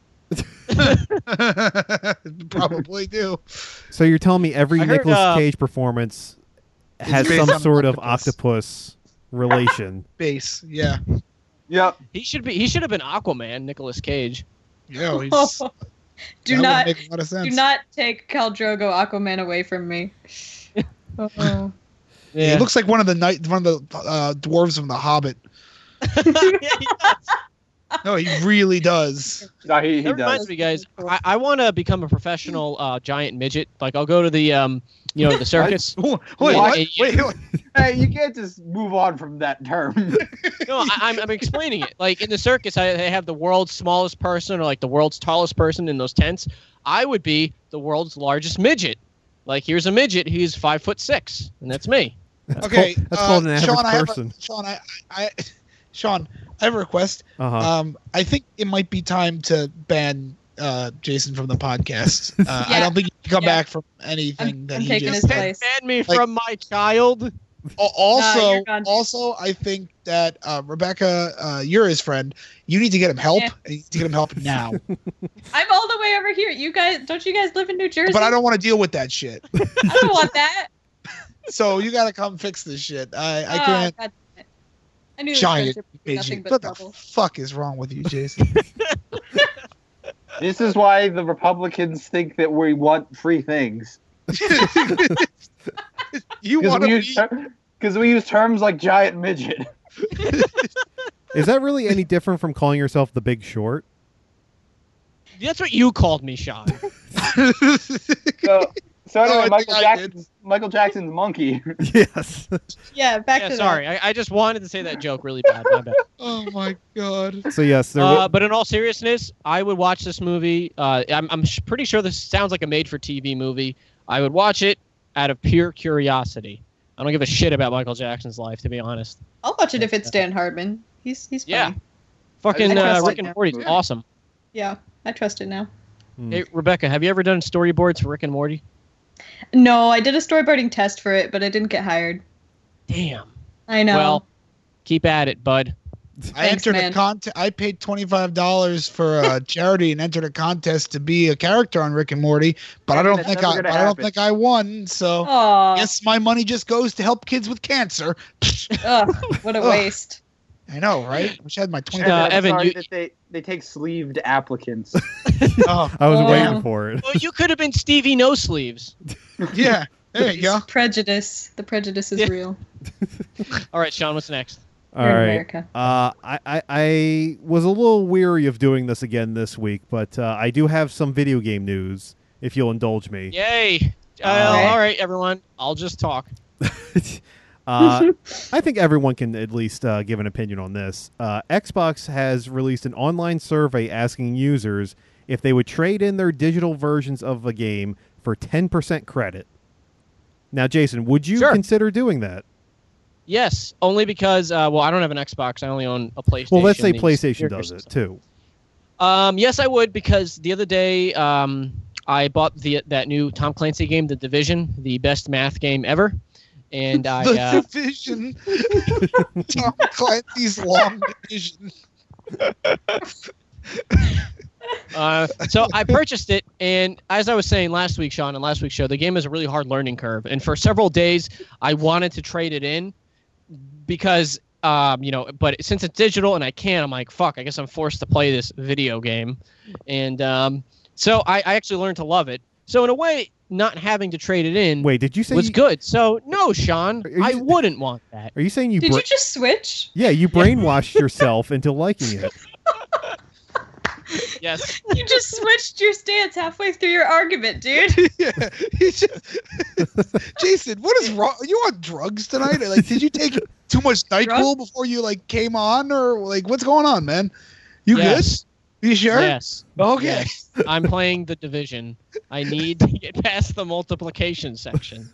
Probably do. so you're telling me every I heard, Nicolas Cage performance has based some on sort an of octopus. octopus relation? Base, yeah. Yep. He should have been Aquaman, Nicolas Cage. Yeah, he's, Do that not would make a lot of sense. do not take Khal Drogo Aquaman away from me. Oh. He looks like one of the dwarves from The Hobbit. No, he really does. No, he That reminds does. me, guys. I want to become a professional giant midget. Like I'll go to the the circus. Wait, what? Wait, Hey, you can't just move on from that term. No, I'm explaining it. Like in the circus, they have the world's smallest person or like the world's tallest person in those tents. I would be the world's largest midget. Like here's a midget. He's 5'6", and that's me. okay, That's called an average Sean, person. Sean, I have a request. Uh-huh. I think it might be time to ban Jason from the podcast. I Yeah. don't think he can come Yeah. back from anything that I'm he taking just his said. place. Ban me Like- from my child. Also, you're gone. I think that Rebecca, you're his friend. You need to get him help. Yeah. And you need to get him help now. I'm all the way over here. You guys, don't you guys live in New Jersey? But I don't want to deal with that shit. I don't want that. So you got to come fix this shit. I Oh, can't. God damn it. I knew this Giant friendship would be nothing midget. but What the trouble. fuck is wrong with you, Jason? This is why the Republicans think that we want free things. You want to be? Because we use terms like giant midget. Is that really any different from calling yourself the Big Short? That's what you called me, Sean. So anyway, I think I did. Michael Jackson's monkey. Yes. Yeah, back Yeah, to sorry. I just wanted to say that joke really bad. My bad. Oh my god. So yes, there. But in all seriousness, I would watch this movie. I'm pretty sure this sounds like a made-for-TV movie. I would watch it out of pure curiosity. I don't give a shit about Michael Jackson's life, to be honest. I'll watch it if it's Dan Harmon. He's funny. Yeah. Fucking I trust Rick it and now. Morty's awesome. Yeah, I trust it now. Hey, Rebecca, have you ever done storyboards for Rick and Morty? No, I did a storyboarding test for it, but I didn't get hired. Damn. I know. Well, keep at it, bud. I Thanks, entered man. a contest. I paid $25 for a charity and entered a contest to be a character on Rick and Morty, but I don't That's think never I gonna I don't happen. think I won. So Aw. guess my money just goes to help kids with cancer. Ugh, what a Ugh. waste. I know, right? Wish I had my 20. Uh, I'm Evan, sorry you- that they take sleeved applicants. Oh, I was Oh. waiting for it. Well, you could have been Stevie No Sleeves. yeah. There you go. Prejudice. The prejudice is Yeah. real. All right, Sean, what's next? All You're in right. America. I was a little weary of doing this again this week, but I do have some video game news, if you'll indulge me. Yay! Alright. All right, everyone. I'll just talk. I think everyone can at least give an opinion on this. Xbox has released an online survey asking users if they would trade in their digital versions of a game for 10% credit. Now, Jason, would you Sure. consider doing that? Yes, only because I don't have an Xbox. I only own a PlayStation. Well, let's say the PlayStation superior does it system. too. Yes, I would, because the other day I bought that new Tom Clancy game, The Division, the best math game ever, and The Division. Tom Clancy's Long Division. So I purchased it, and as I was saying last week, Sean, in last week's show, the game has a really hard learning curve, and for several days I wanted to trade it in because but since it's digital and I can't, I'm like, fuck, I guess I'm forced to play this video game, and so I actually learned to love it. So in a way, not having to trade it in Wait, did you say was good. So no, Sean, Are you- I wouldn't want that. Are you saying you? Did you just switch? Yeah, you brainwashed yourself into liking it. Yes. You just switched your stance halfway through your argument, dude. Yeah. He's just... Jason, what is wrong? Are you on drugs tonight? Or, like, did you take too much NyQuil before you came on, or like what's going on, man? You Yes. good? You sure? Yes. Okay. Yes. I'm playing The Division. I need to get past the multiplication section.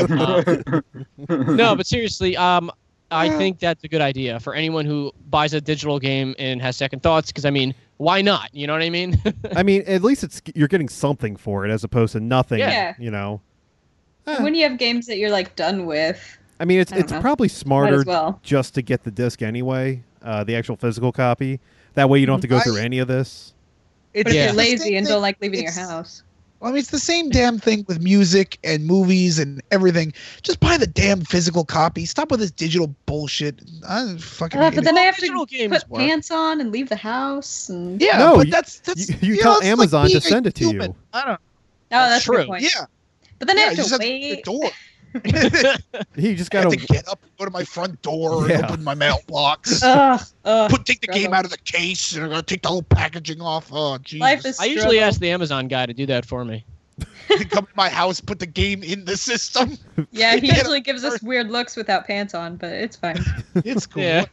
No, but seriously, I think that's a good idea for anyone who buys a digital game and has second thoughts. Because I mean, why not? You know what I mean? I mean, at least you're getting something for it as opposed to nothing. Yeah. You know. When you have games that you're like done with, I mean, I don't it's know. probably might smarter as well. just to get the disc anyway, the actual physical copy. That way you don't have to go through any of this. It's But if Yeah. you're the same lazy and thing- don't like leaving your it's- house. Well, I mean, it's the same damn thing with music and movies and everything. Just buy the damn physical copy. Stop with this digital bullshit. I fucking hate But then it. I have digital to games put work. pants on and leave the house. And... Yeah, No, but you- that's you know, tell it's like Amazon to being a send it to human. you. I don't. Oh, that's a true. good point. Yeah, But then I yeah. have You to just have wait. the door. You just I have gotta. to get up, go to my front door, Yeah. and open my mailbox. Take the game struggle. out of the case, and I'm gonna take the whole packaging off. Oh, Jesus. Life is I usually struggle. ask the Amazon guy to do that for me. They come to my house, put the game in the system. Yeah, he Yeah. usually gives us weird looks without pants on, but it's fine. It's cool. Yeah.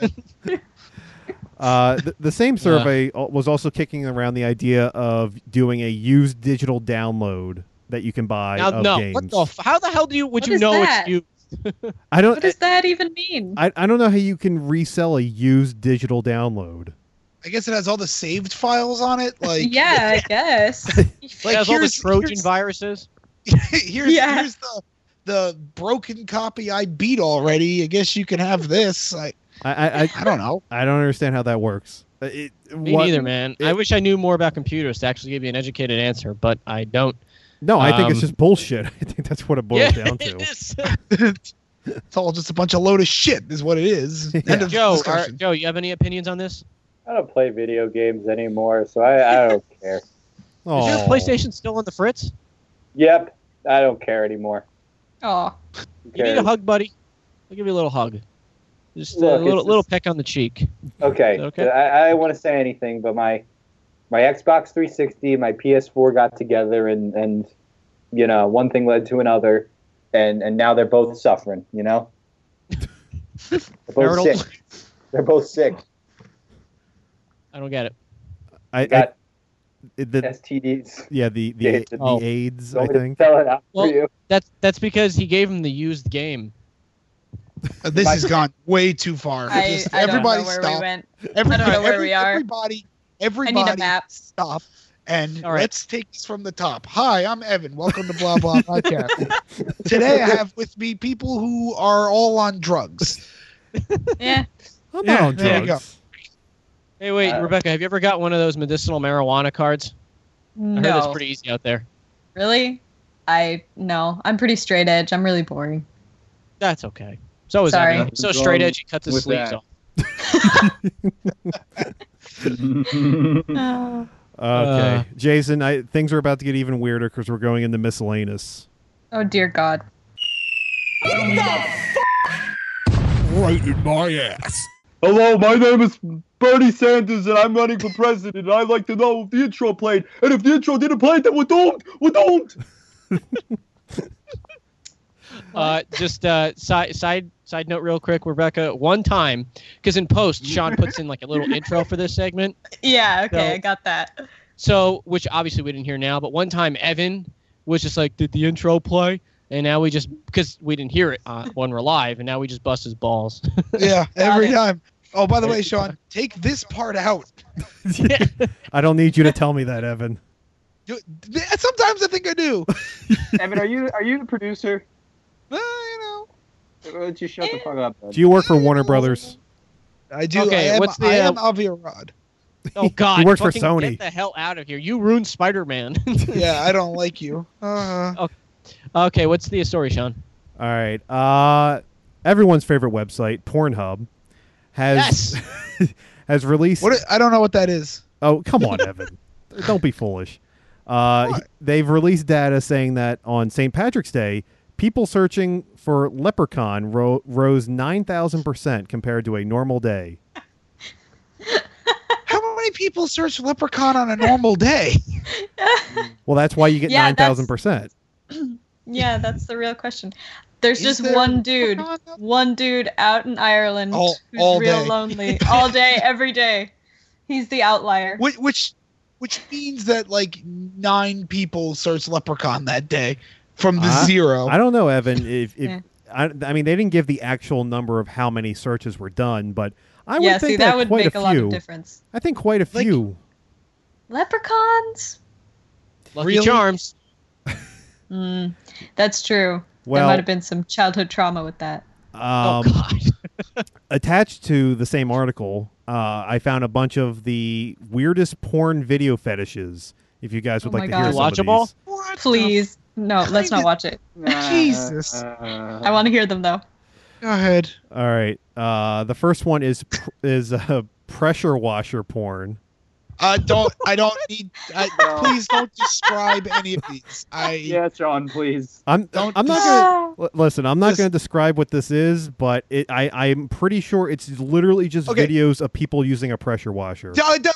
The same survey was also kicking around the idea of doing a used digital download that you can buy Now, of no, games. what the? How the hell would What you is know that? it's you? I don't. What does that even mean? I don't know how you can resell a used digital download. I guess it has all the saved files on it. Like, Yeah, I guess. like It has all the here's Trojan viruses. here's Yeah. the broken copy I beat already. I guess you can have this. I don't know. I don't understand how that works. Me neither, man. I wish I knew more about computers to actually give you an educated answer, but I don't. No, I think it's Um, just bullshit. I think that's what it boils down to. it is. It's all just a bunch of load of shit, is what it is. Yeah. End of Joe, discussion. Joe, you have any opinions on this? I don't play video games anymore, so I don't care. Is your Aw. PlayStation still on the fritz? Yep, I don't care anymore. Oh, Who You need a cares? hug, buddy. I'll give you a little hug. Just a Look, little, it's little just- peck on the cheek. Okay, Is that okay? I don't want to say anything, but my Xbox 360, my PS4 got together, and you know, one thing led to another, and now they're both suffering. You know, they're both Marital- sick. They're both sick. I don't get it. I, Got the STDs. yeah the Yeah, the oh. AIDS. Want I me to think. spell it out Well, for you? That's because he gave him the used game. This has gone way too far. I Just don't know everybody where stop. we went. Everybody, I don't know where we are. Everybody, I need a map. stop. And All right. let's take this from the top. Hi, I'm Evan. Welcome to Blah Blah Podcast. Today I have with me people who are all on drugs. Yeah. I'm Yeah, not on there you drugs. Hey, wait, Rebecca, have you ever got one of those medicinal marijuana cards? I heard that's No. pretty easy out there. Really? No. I'm pretty straight edge. I'm really boring. That's okay. So is Sorry. Evan. So straight edge, he cuts his With sleeves that. off. Okay, Jason. Things are about to get even weirder because we're going into miscellaneous. Oh dear God. Right in my ass. Hello, my name is Bernie Sanders, and I'm running for president. And I'd like to know if the intro played, and if the intro didn't play, then we're doomed. We're doomed. Just side note, real quick, Rebecca. One time, because in post, Sean puts in like a little intro for this segment. Yeah. Okay, So- I got that. So, which obviously we didn't hear now, but one time Evan was just like, "Did the intro play?" And now we just, because we didn't hear it when we're live, and now we just bust his balls. Yeah, every it. time. Oh, by the way, Sean, take this part out. I don't need you to tell me that, Evan. Sometimes I think I do. Evan, are you the producer? You know, Why don't you shut the fuck up? Bud? Do you work for Warner Brothers? I do. Okay, I am, what's the, I am Avi Arad. Oh God! He works for fucking Sony. Get the hell out of here! You ruined Spider-Man. Yeah, I don't like you. Okay, what's the story, Sean? All right. Everyone's favorite website, Pornhub, has has released. I don't know what that is. Oh, come on, Evan! Don't be foolish. They've released data saying that on St. Patrick's Day, people searching for leprechaun rose 9,000% compared to a normal day. How many people search leprechaun on a normal day? Well, that's why you get Yeah, 9,000%. Yeah, that's the real question. There's Is just there one dude out in Ireland All who's real day. lonely all day, every day. He's the outlier. Which means that like 9 people searched leprechaun that day from the 0. I don't know, Evan. If Yeah. I mean, they didn't give the actual number of how many searches were done, but I would Yeah, think see, that would quite make a lot few. of difference. I think quite a Like- few. Leprechauns? Lucky Really? Charms. That's true. Well- there might have been some childhood trauma with that. Oh God. Attached to the same article, I found a bunch of the weirdest porn video fetishes. If you guys would Oh like my to hear God. some Watchable? of these. What the Please. No, let's not watch it. Jesus. I want to hear them, though. Go ahead. All right. The first one is pressure washer porn. I don't need. Please don't describe any of these. Yeah, Sean, please. I'm not gonna listen. I'm not going to describe what this is, but I'm pretty sure it's literally just Okay. videos of people using a pressure washer.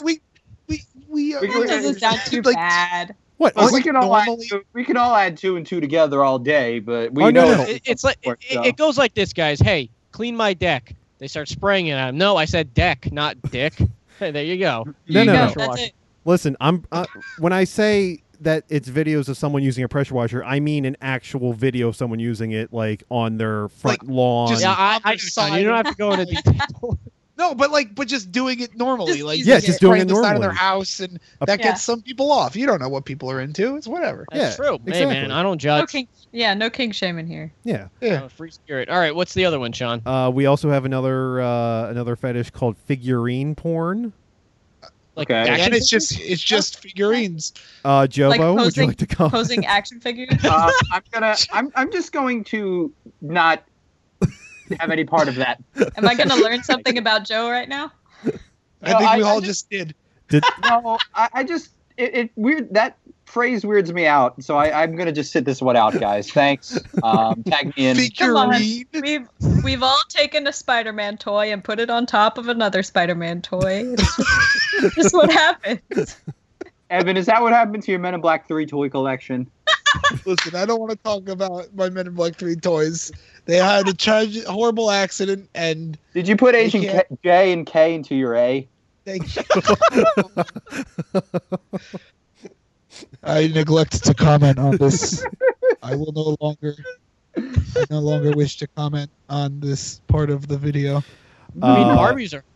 We That doesn't sound too like, bad. What? Well, we like can all normally- add 2 and 2 together all day, but we Oh, no, know no. It's like it goes like this, guys. Hey, clean my deck. They start spraying it at him. No, I said deck, not dick. Hey, there you go. No, no, No, no. that's it. Listen, I'm when I say that it's videos of someone using a pressure washer, I mean an actual video of someone using it, like on their front lawn. just- Yeah, I on the Sean, you don't have to go into detail. No, but just doing it normally, like Yeah, just doing it the side of their normally. house, and that Yeah. gets some people off. You don't know what people are into. It's whatever. That's Yeah, true. Hey, exactly. man, I don't No judge. king, no king shaming here. Yeah. I'm a free spirit. All right, what's the other one, Sean? We also have another fetish called figurine porn. Like Okay. action And it's figures? just figurines. Jobo, Like would you like to comment? posing action figures. I'm just going to not have any part of that. Am I going to learn something about Joe right now? I think we I all just- just did. No, I just it weird that phrase weirds me out, so I'm gonna just sit this one out, guys. Thanks. Tag me in. Come on. Figurine. We've all taken a Spider-Man toy and put it on top of another Spider-Man toy. It's just what happens. Evan, is that what happened to your Men in Black 3 toy collection? Listen, I don't want to talk about my Men in Black 3 toys. They had a horrible accident, and Did you put Agent can't- J and K into your A? I neglect to comment on this. I will no longer wish to comment on this part of the video. I mean, Uh, Barbies are.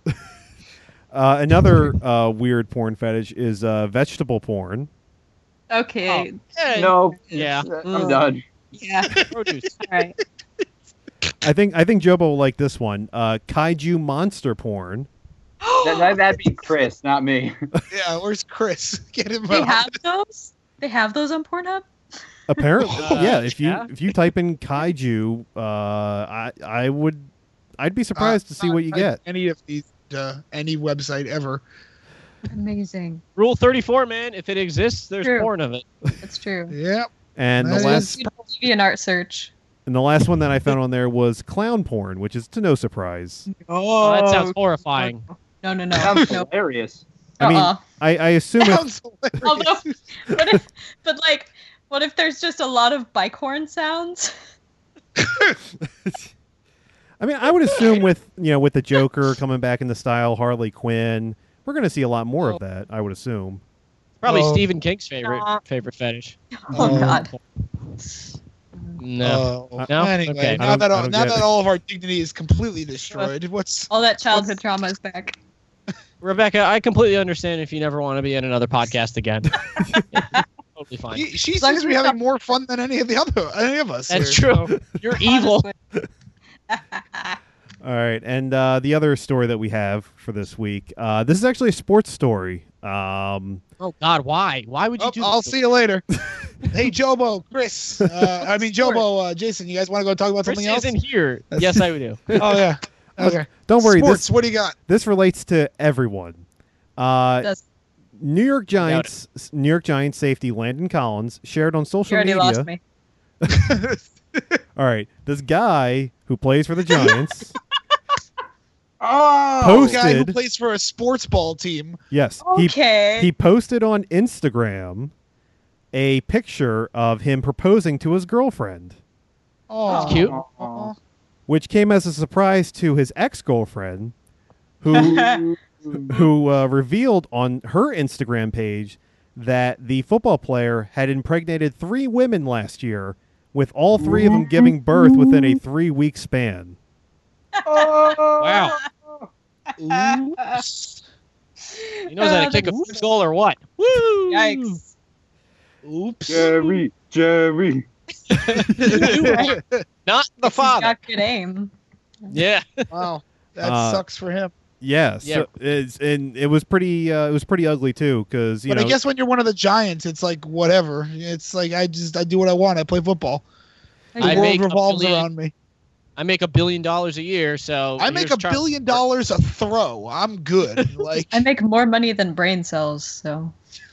Another weird porn fetish is vegetable porn. Okay. Yeah, No. Yeah. I'm done. Yeah. Produce. All right. I think Jobo will like this one. Kaiju monster porn. That'd be Chris, not me. Yeah, where's Chris? Get him They out. have those. They have those on Pornhub. Apparently, yeah. yeah. If you type in kaiju, I'd be surprised to see what you get. Any of these, any website ever. Amazing. Rule 34, man. If it exists, there's True. porn of it. That's true. Yep. And the That last is- Be an art search. and the last one that I found on there was clown porn, which is to no surprise. Oh, that sounds horrifying. No. Sounds No. hilarious. I mean, Uh-uh. I assume it, Sounds hilarious. Although, what if there's just a lot of bike horn sounds? I mean, I would assume with the Joker coming back into style, Harley Quinn, we're going to see a lot more of that. I would assume. Probably Oh. Stephen King's favorite fetish. Oh God. No. No? Anyway, Okay. I don't now get that it. all of our dignity is completely destroyed, what's All that childhood trauma is back. Rebecca, I completely understand if you never want to be in another podcast again. Totally fine. she As long seems as to be we having stop- more fun than any of us. That's here, true. so- You're evil. All right, and the other story that we have for this week, this is actually a sports story. Oh God, why? Why would you Oh, do I'll this? see you later. Hey, Jobo, Chris. Jobo, Jason. You guys want to go talk about Chris something else? isn't here. Yes, I do. Oh yeah. Okay. Don't worry, Sports. What do you got? this relates to everyone. Does- New York Giants safety Landon Collins shared on You social already media. lost me. All right, this guy who plays for the Giants Oh, The guy who posted. plays for a sports ball team. Yes, Okay. he posted on Instagram a picture of him proposing to his girlfriend, Oh, That's cute. Aw. which came as a surprise to his ex-girlfriend, who revealed on her Instagram page that the football player had impregnated 3 women last year, with all 3 of them giving birth within a 3-week span. Wow. Oops. He knows how to kick a field goal or what? Woo! Yikes. Oops. Jerry. Not the He's father. got good aim. Yeah. Wow. That Uh, sucks for him. Yeah, Yeah. it was pretty ugly too, because But I guess when you're one of the Giants, it's like whatever. It's like I do what I want. I play football. The I world make revolves $1 billion around me. I make $1 billion a year, so I make here's $1 billion a throw. I'm good. Like I make more money than brain cells, so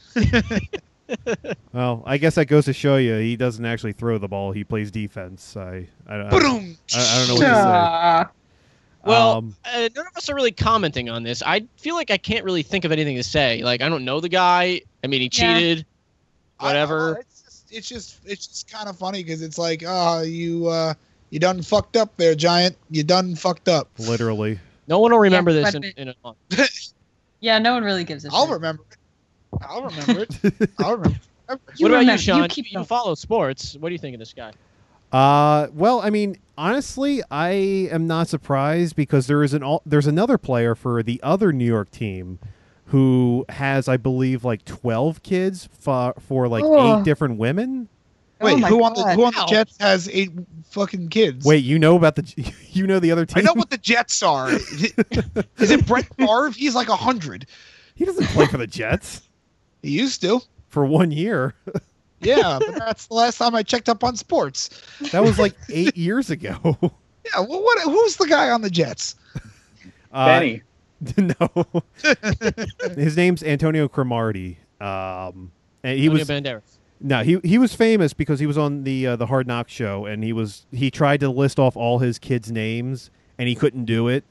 well, I guess that goes to show you he doesn't actually throw the ball; he plays defense. I don't boom. know what to say. Ah. Well, Um, none of us are really commenting on this. I feel like I can't really think of anything to say. Like, I don't know the guy. I mean, he Yeah. cheated. Whatever. It's just kind of funny because it's like, you done fucked up there, Giant. You done fucked up. literally. No one will remember Yeah, this but- in a month. Yeah, no one really gives a I'll shit. remember it. I'll remember it. I'll remember. You What about you, remember- Sean? keep You them. follow sports. What do you think of this guy? Well, I mean, honestly, I am not surprised because there's another player for the other New York team who has, I believe, like 12 kids for like Ugh. 8 different women. Oh Wait, my who on God. the Jets has 8 fucking kids? Wait, you know about the other team? I know what the Jets are. Is it Brett Favre? He's like 100. He doesn't play for the Jets He used to. for 1 year. Yeah, but that's the last time I checked up on sports. That was like 8 years ago. Yeah, well, who's the guy on the Jets? Benny. No, his name's Antonio Cromartie. And he Antonio was Banderas. no, he was famous because he was on the Hard Knock show, and he tried to list off all his kids' names, and he couldn't do it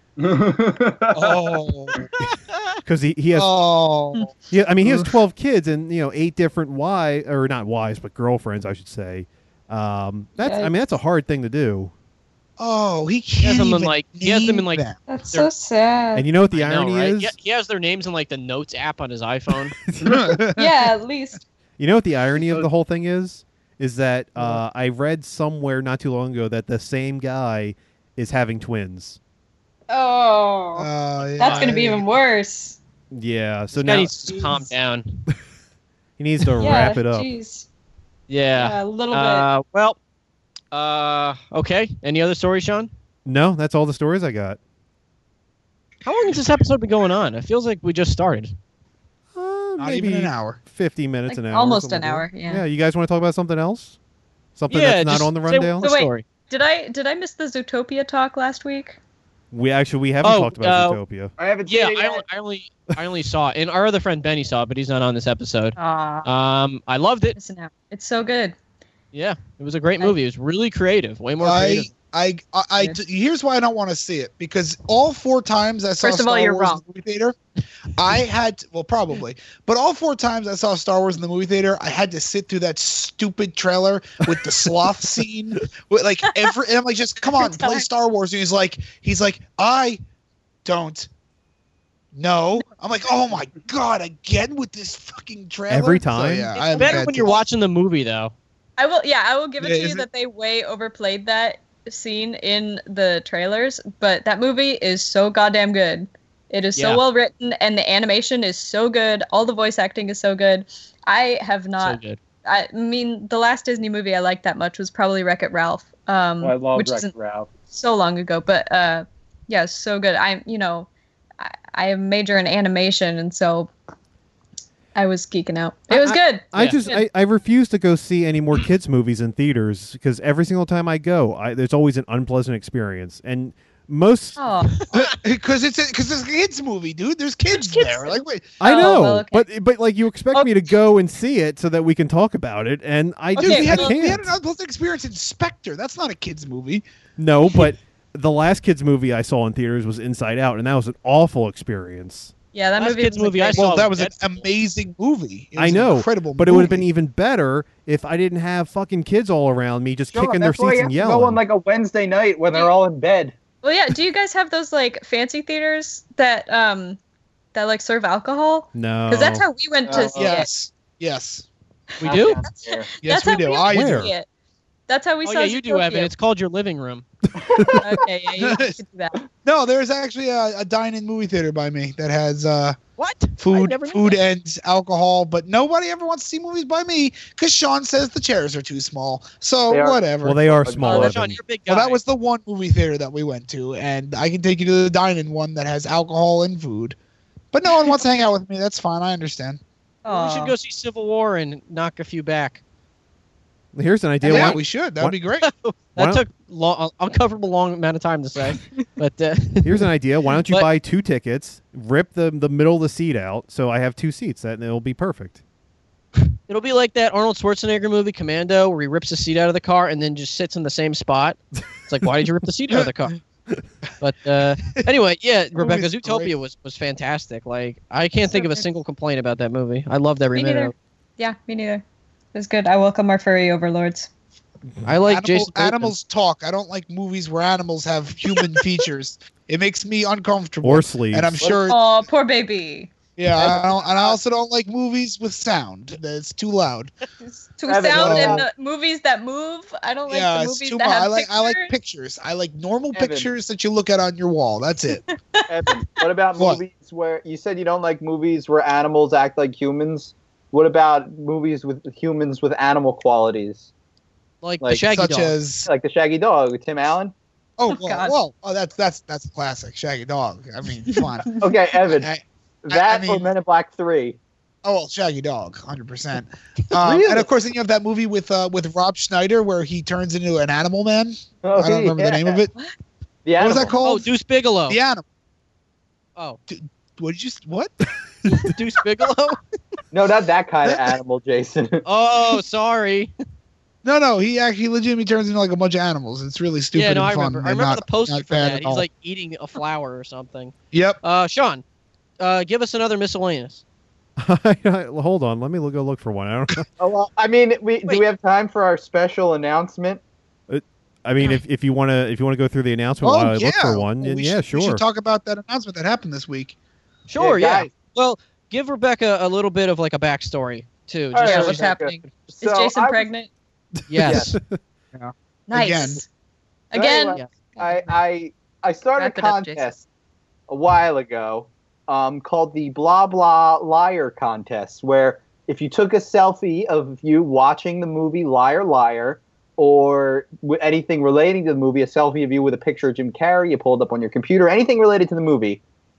Oh, because he has oh, he has 12 kids and 8 different not wives but girlfriends, I should say. That's a hard thing to do. oh, he He has can't them in even like he has them in like them. That's They're- so sad. And you know what the I know, irony right? is? He has their names in like the notes app on his iPhone. Yeah, at least. You know what the irony of the whole thing is? Is that I read somewhere not too long ago that the same guy is having twins. Oh, Yeah. that's gonna be even worse. Yeah, so This guy now needs to calm down. he needs to Yeah, wrap it up. Jeez. Yeah. Yeah, a little bit. Well. Okay. Any other stories, Sean? No, that's all the stories I got. How long has this episode been going on? It feels like we just started. Not maybe even an hour. 50 minutes, Like an hour. almost something an like hour, that. yeah. Yeah, you guys want to talk about something else? Something Yeah, that's not just on the say rundown? the So wait, story. Did I miss the Zootopia talk last week? We haven't Oh, talked about Zootopia. I haven't Yeah, seen it yet. I only saw it, and our other friend Benny saw it, but he's not on this episode. I loved it. Listen out. It's so good. Yeah, it was a great movie. It was really creative, way more creative. Here's why I don't want to see it, because all 4 times I saw First of all, Star you're Wars wrong. in the movie theater, I had to, well, probably, but all 4 times I saw Star Wars in the movie theater, I had to sit through that stupid trailer with the sloth scene, with like and I'm like, just come on, play Star Wars, and he's like, I don't know. I'm like, oh my god, again with this fucking trailer Every So, time? yeah, It's better when you're watching the movie, though. I will give it Yeah, to you is it- that they way overplayed that scene in the trailers, but that movie is so goddamn good. It is Yeah. so well written, and the animation is so good. All the voice acting is so good. I have So not. good. I mean, the last Disney movie I liked that much was probably Wreck-It Ralph, I love which Wreck-It isn't Ralph. so long ago. But yeah, so good. I am major in animation, and so I was geeking out. It was good. I refuse to go see any more kids movies in theaters because every single time I go, there's always an unpleasant experience. And most Oh, because it's a kids movie, dude. There's kids kids there. Like, wait, I Oh, know, well, okay. but like you expect me to go and see it so that we can talk about it, and I dude, just we had can't. an unpleasant experience in Spectre. That's not a kids movie. No, but the last kids movie I saw in theaters was Inside Out, and that was an awful experience. yeah, that Last movie kids was a movie I great- saw Well, that was an Deadpool. amazing movie. It I was an know, incredible but it would have been movie. even better if I didn't have fucking kids all around me just Sure, kicking their that's why seats you and have to yelling. go on like a Wednesday night when they're all in bed. Well, yeah. Do you guys have those like fancy theaters that like serve alcohol? No, Because that's how we went to see it. Yes, We do? yes, That's we how do. we I went Where? to see it. That's how we Oh saw. yeah, you do, Evan. Zootopia. It's called your living room. Okay, yeah, you could do that. No, there's actually a dine-in movie theater by me that has What? I food, never knew food that. and alcohol, but nobody ever wants to see movies by me because Sean says the chairs are too small. So They are- whatever. well, they are Oh, small. Oh, Sean, Evan. you're a big guy. Well, that was the one movie theater that we went to, and I can take you to the dine-in one that has alcohol and food. But no one wants to hang out with me. That's fine. I understand. We should go see Civil War and knock a few back. Here's an idea. Yeah, Why- we should. That would be great. Why That don't- took uncomfortable long amount of time to say, but Here's an idea. Why don't you But- buy 2 tickets, rip the middle of the seat out, so I have 2 seats. That it'll be perfect. it'll be like that Arnold Schwarzenegger movie Commando, where he rips the seat out of the car and then just sits in the same spot. It's like, why did you rip the seat out of the car? But anyway, yeah, Rebecca, movie's Zootopia great. was fantastic. Like, I can't think of a So good. single complaint about that movie. I loved every Me minute. neither. of it. Yeah, me neither. It was good. I welcome our furry overlords. I like Jason. Bateman. Animals talk. I don't like movies where animals have human features. It makes me uncomfortable. Or sleeves. And I'm sure. Oh, poor baby. Yeah, and I also don't like movies with sound. That's too loud. To Evan, sound what in about- the movies that move. I don't like Yeah, the it's movies too that much. have I like pictures. pictures. I like normal Evan. pictures that you look at on your wall. That's it. Evan, what about What? movies where you said you don't like movies where animals act like humans? What about movies with humans with animal qualities, Like the like Shaggy Such Dog. as like the Shaggy Dog with Tim Allen? Oh, God. that's a classic Shaggy Dog. I mean, come on. Okay, Evan, I that or mean- Men in Black 3. Oh, well, Shaggy Dog, 100%. And of course, then you have that movie with Rob Schneider where he turns into an animal man. Oh, I don't remember the name of it. The What was that animal. Oh, called? Deuce Bigelow. The animal. Oh, What did you? What? Deuce Bigelow. No, not that kind of animal, Jason. Oh, sorry. No. He actually legitimately turns into like a bunch of animals. It's really stupid Yeah, no, and I fun. remember. I and remember not- the poster not for bad that. at He's all. like eating a flower or something. Yep. Sean, give us another miscellaneous. Hold on. Let me go look for one. I don't know. Oh, well, I mean, do Wait. we have time for our special announcement? I mean, if you want to go through the announcement while I look for one, then We yeah, should, sure. We should talk about that announcement that happened this week. Sure, yeah. guys. Well, give Rebecca a little bit of like a backstory too. All Just Yeah, right, so what's she- happening? So Is Jason I was- pregnant? Yes. Nice. Again. Again. I started a Wrap it up, Jason. contest a while ago called the Blah Blah Liar Contest, where if you took a selfie of you watching the movie Liar Liar, or anything relating to the movie, a selfie of you with a picture of Jim Carrey, you pulled up on your computer, anything related to the movie,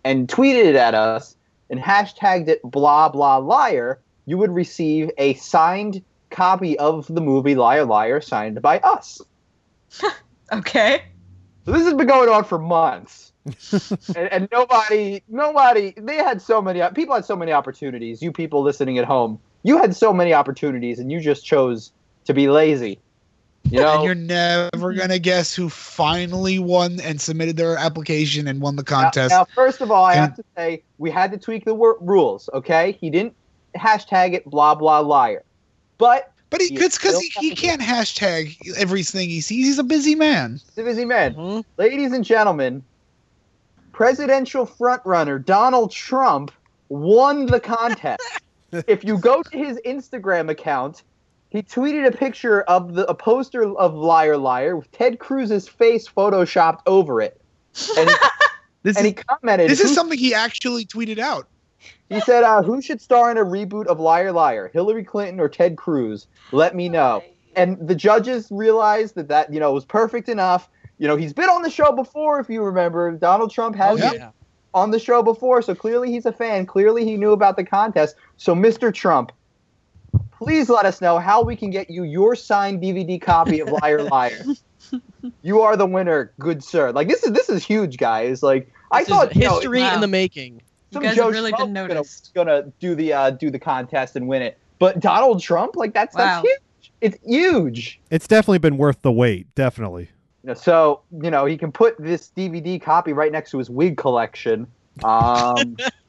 and tweeted it at us and hashtagged it blah blah liar, you would receive a signed copy of the movie Liar Liar signed by us. Okay. So this has been going on for months. and nobody, they had so many, people had so many opportunities. You people listening at home, you had so many opportunities and you just chose to be lazy. You know, and you're never gonna guess who finally won and submitted their application and won the contest. Now first of all, I have to say we had to tweak the rules. Okay, he didn't hashtag it blah blah liar, but because he can't hashtag everything he sees. He's a busy man. He's a busy man. Ladies and gentlemen, presidential frontrunner Donald Trump won the contest. If you go to his Instagram account, he tweeted a picture of a poster of Liar Liar with Ted Cruz's face photoshopped over it. And, he commented... This is something he actually tweeted out. He said, who should star in a reboot of Liar Liar? Hillary Clinton or Ted Cruz? Let me know. And the judges realized that was perfect enough. You know, he's been on the show before, if you remember. Donald Trump has been on the show before, so clearly he's a fan. Clearly he knew about the contest. So, Mr. Trump, please let us know how we can get you your signed DVD copy of Liar Liar. You are the winner, good sir. Like this is huge, guys. Like I thought, history in the making. You guys have really been noticed. Gonna do the contest and win it, but Donald Trump, like that's huge. It's huge. It's definitely been worth the wait. Definitely. So he can put this DVD copy right next to his wig collection. So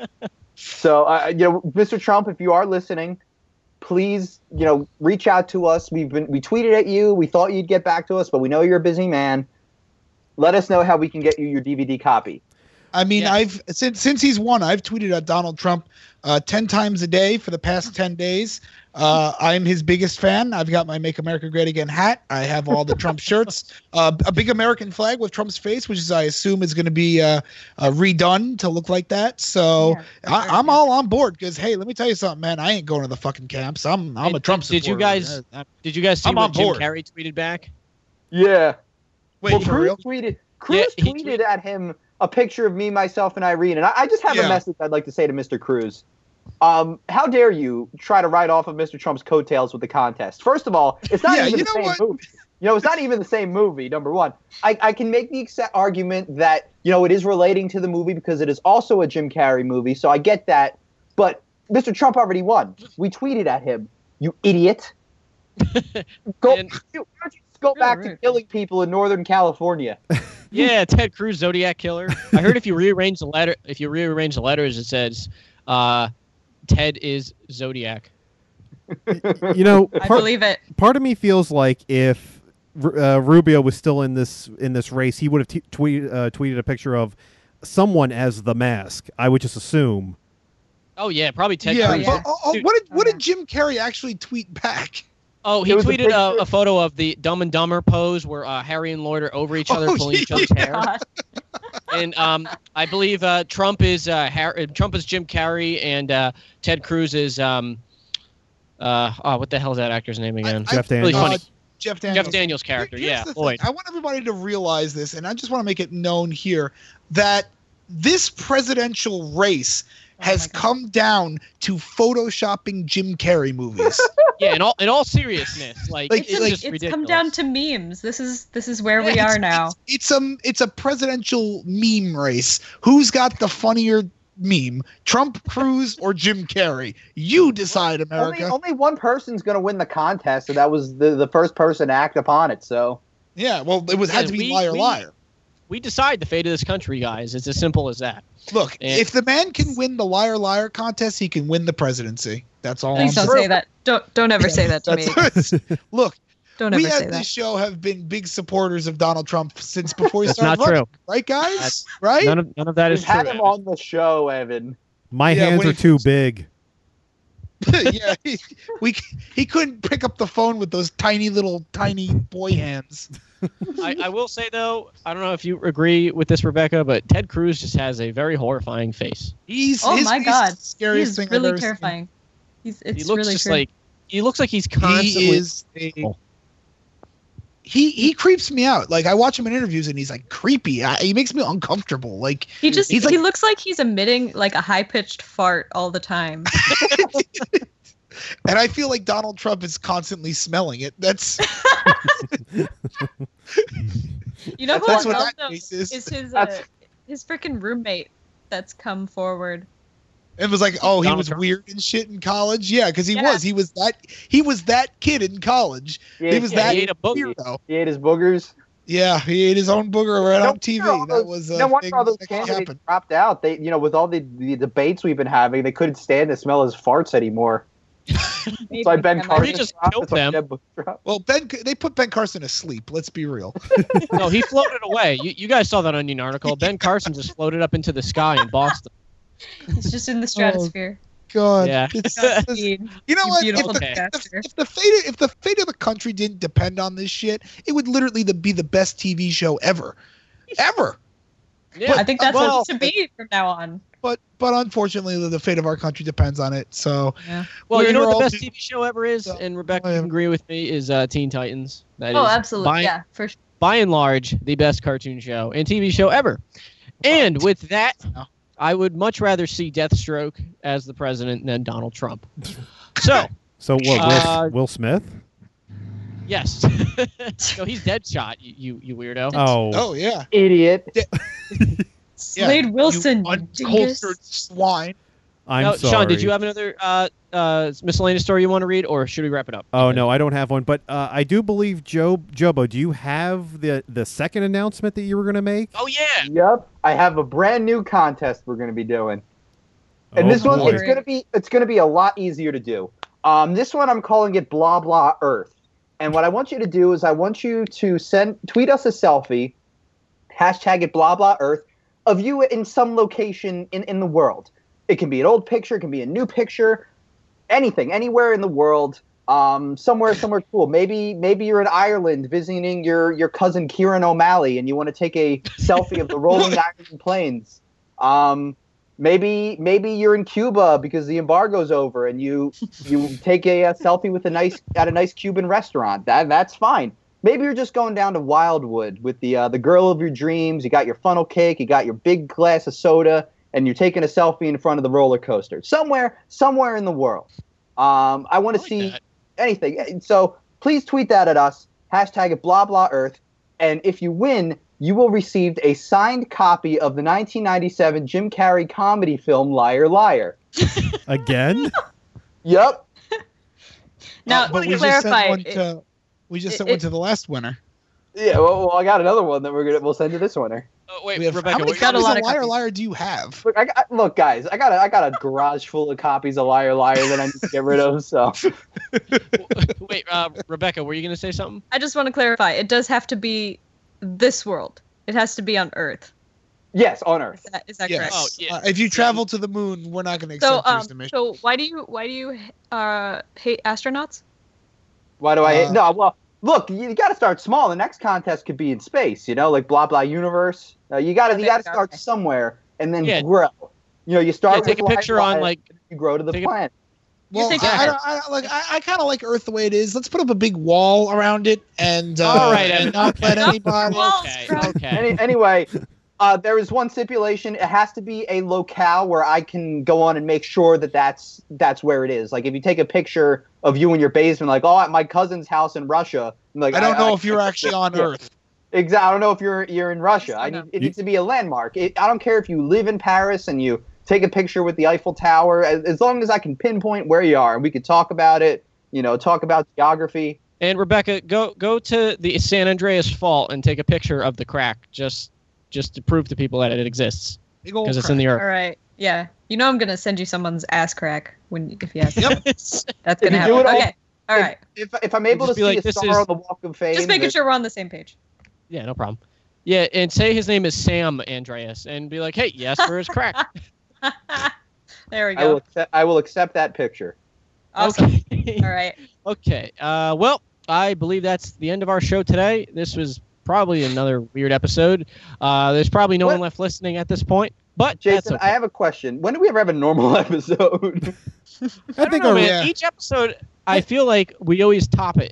Mr. Trump, if you are listening, please, reach out to us. We tweeted at you. We thought you'd get back to us, but we know you're a busy man. Let us know how we can get you your DVD copy. I mean, I've since he's won, I've tweeted at Donald Trump 10 times a day for the past 10 days. I'm his biggest fan. I've got my Make America Great Again hat. I have all the Trump shirts, a big American flag with Trump's face, which I assume is going to be redone to look like that. So I'm all on board because, hey, let me tell you something, man. I ain't going to the fucking camps. I'm a Trump supporter. Did you guys see what Jim Carrey tweeted back? Yeah. Wait, Cruz tweeted at him a picture of me, myself, and Irene. And I just have a message I'd like to say to Mr. Cruz. How dare you try to write off of Mr. Trump's coattails with the contest? First of all, it's not even the same movie. It's not even the same movie, number one. I can make the argument that, it is relating to the movie because it is also a Jim Carrey movie, so I get that. But Mr. Trump already won. We tweeted at him, you idiot. Why don't you go back to killing people in Northern California? Yeah, Ted Cruz, Zodiac killer. I heard if you rearrange the letters, it says Ted is Zodiac. I believe it. Part of me feels like if Rubio was still in this race, he would have tweeted a picture of someone as the Mask. I would just assume. Oh yeah, probably Ted Cruz. But, what did Jim Carrey actually tweet back? Oh, he tweeted a photo of the Dumb and Dumber pose where Harry and Lloyd are over each other pulling each other's hair. And I believe Trump is Jim Carrey and Ted Cruz is what the hell is that actor's name again? Jeff Daniels. Really funny. Jeff Daniels' character. Here's the Lloyd. thing. I want everybody to realize this, and I just want to make it known here that this presidential race has come down to photoshopping Jim Carrey movies. Yeah, in all seriousness, it's just ridiculous. It's come down to memes. This is where we are now. It's a presidential meme race. Who's got the funnier meme, Trump, Cruz, or Jim Carrey? You decide, America. Only one person's going to win the contest, and that was the first person to act upon it. So yeah, well, had to be Liar Liar. We decide the fate of this country, guys. It's as simple as that. Look, if the man can win the Liar Liar contest, he can win the presidency. That's all. Please don't say that. Don't ever say that to me. Look, don't ever say that. We at this show have been big supporters of Donald Trump since before he started running. True. Right, guys? Right? None of that is true. We've had him on the show, Evan. My hands are too big. Yeah, he couldn't pick up the phone with those tiny boy hands. I will say though, I don't know if you agree with this, Rebecca, but Ted Cruz just has a very horrifying face. Oh my God, the scariest thing really I've ever terrifying. He looks like he's constantly. he creeps me out. Like I watch him in interviews and he's like creepy. He makes me uncomfortable. Like He like, looks like he's emitting like a high pitched fart all the time. and I feel like Donald Trump is constantly smelling it. That's You know who That's I what love that though face is. his freaking roommate that's come forward. it was like, oh, he Donald was Trump? weird and shit in college. Yeah, because he Yeah. was. He was that kid in college. Yeah, he was yeah, that he ate a booger. weirdo. He ate his boogers. Yeah, he ate his own booger right No on TV. wonder all That those- was no wonder thing all those that candidates happened. dropped out. They, with all the debates we've been having, they couldn't stand to smell his farts anymore. Maybe. So Ben Am I- Carson He just dropped, killed that's why them. Jeb Bush dropped. Well, they put Ben Carson to sleep. Let's be real. No, he floated away. You guys saw that Onion article. Ben Carson just floated up into the sky in Boston. He's just in the stratosphere. God, Yeah. Godspeed, you know you what? beautiful Okay. disaster. If the fate of the country didn't depend on this shit, it would literally be the best TV show ever, ever. Yeah. I think that's Well, what it's to be from now on. But unfortunately, the fate of our country depends on it. So Well, we're you know here what all the best to- TV show ever is, So, and Rebecca I am- can agree with me, is Teen Titans. That Oh, is absolutely. by- Yeah, for sure. by and large, the best cartoon show and TV show ever. And with that, I would much rather see Deathstroke as the president than Donald Trump. So, So what? Uh, Will Smith? yes. No, he's Deadshot, you weirdo. oh yeah, Idiot. Slade Wilson, you you dingus. uncultured swine. I'm Now, sorry. Sean, did you have another miscellaneous story you want to read, or should we wrap it up? Oh no, I don't have one. But I do believe Jobo. Do you have the second announcement that you were going to make? Oh, yeah. Yep. I have a brand new contest we're going to be doing. And Oh, this one, boy. it's gonna be a lot easier to do. This one I'm calling it Blah Blah Earth. And what I want you to do is I want you to tweet us a selfie, hashtag it Blah Blah Earth, of you in some location in the world. It can be an old picture, it can be a new picture, anything, anywhere in the world, somewhere cool. Maybe you're in Ireland visiting your cousin Kieran O'Malley, and you want to take a selfie of the rolling Ireland plains. Maybe you're in Cuba because the embargo's over, and you take a selfie with at a nice Cuban restaurant. That's fine. Maybe you're just going down to Wildwood with the girl of your dreams. You got your funnel cake, you got your big glass of soda, and you're taking a selfie in front of the roller coaster. Somewhere in the world. I want to see anything. So please tweet that at us. Hashtag it Blah Blah Earth. And if you win, you will receive a signed copy of the 1997 Jim Carrey comedy film Liar Liar. Again? Yep. Now, but to we clarify, just sent one to the last winner. Yeah. Well, I got another one that we'll send to this winner. Oh, wait, We have, Rebecca, how many what- got a copies lot of of Liar copies. Liar do you have? Look, guys, I got a garage full of copies of Liar Liar that I need to get rid of. So Wait, Rebecca, were you going to say something? I just want to clarify. It does have to be this world. It has to be on Earth. yes, on Earth. Is that Yes. correct? Oh, yeah. If you travel to the moon, we're not going to So, accept your submission. so why do you hate astronauts? Why do I? Uh, No, well, look, you got to start small. The next contest could be in space. Like Blah Blah Universe. You got to start Okay. somewhere and then Yeah. grow. You start Yeah, take a with picture Liar on, Liar, like, you grow to the take a- planet. Well, think I kind of like Earth the way it is. Let's put up a big wall around it and All right, and Evan. not let anybody. Walls, Okay, bro. okay. Anyway, there is one stipulation. It has to be a locale where I can go on and make sure that that's where it is. Like if you take a picture of you in your basement, like at my cousin's house in Russia. Like I don't know if you're actually on yeah. Earth. Exactly. I don't know if you're in Russia. It needs to be a landmark. I don't care if you live in Paris and you take a picture with the Eiffel Tower. As long as I can pinpoint where you are and we could talk about it. Talk about geography. And Rebecca, go to the San Andreas Fault and take a picture of the crack, just to prove to people that it exists, Big old because it's in the All earth. right. Yeah. I'm gonna send you someone's ass crack if you ask. Yep. That's If gonna you happen. do it all- Okay. All right. If I'm able to Just be see like, a this star is- on the Walk of Fame, Just making sure we're on the same page. Yeah, no problem. Yeah, and say his name is Sam Andreas, and be like, hey, yes, for his crack. There we I will go. I will accept that picture. Awesome. Okay. All right. Okay. Well, I believe that's the end of our show today. This was probably another weird episode. There's probably no one left listening at this point, but that's Jason, okay. I have a question. When do we ever have a normal episode? I don't know, man. yeah. Each episode, I feel like we always top it.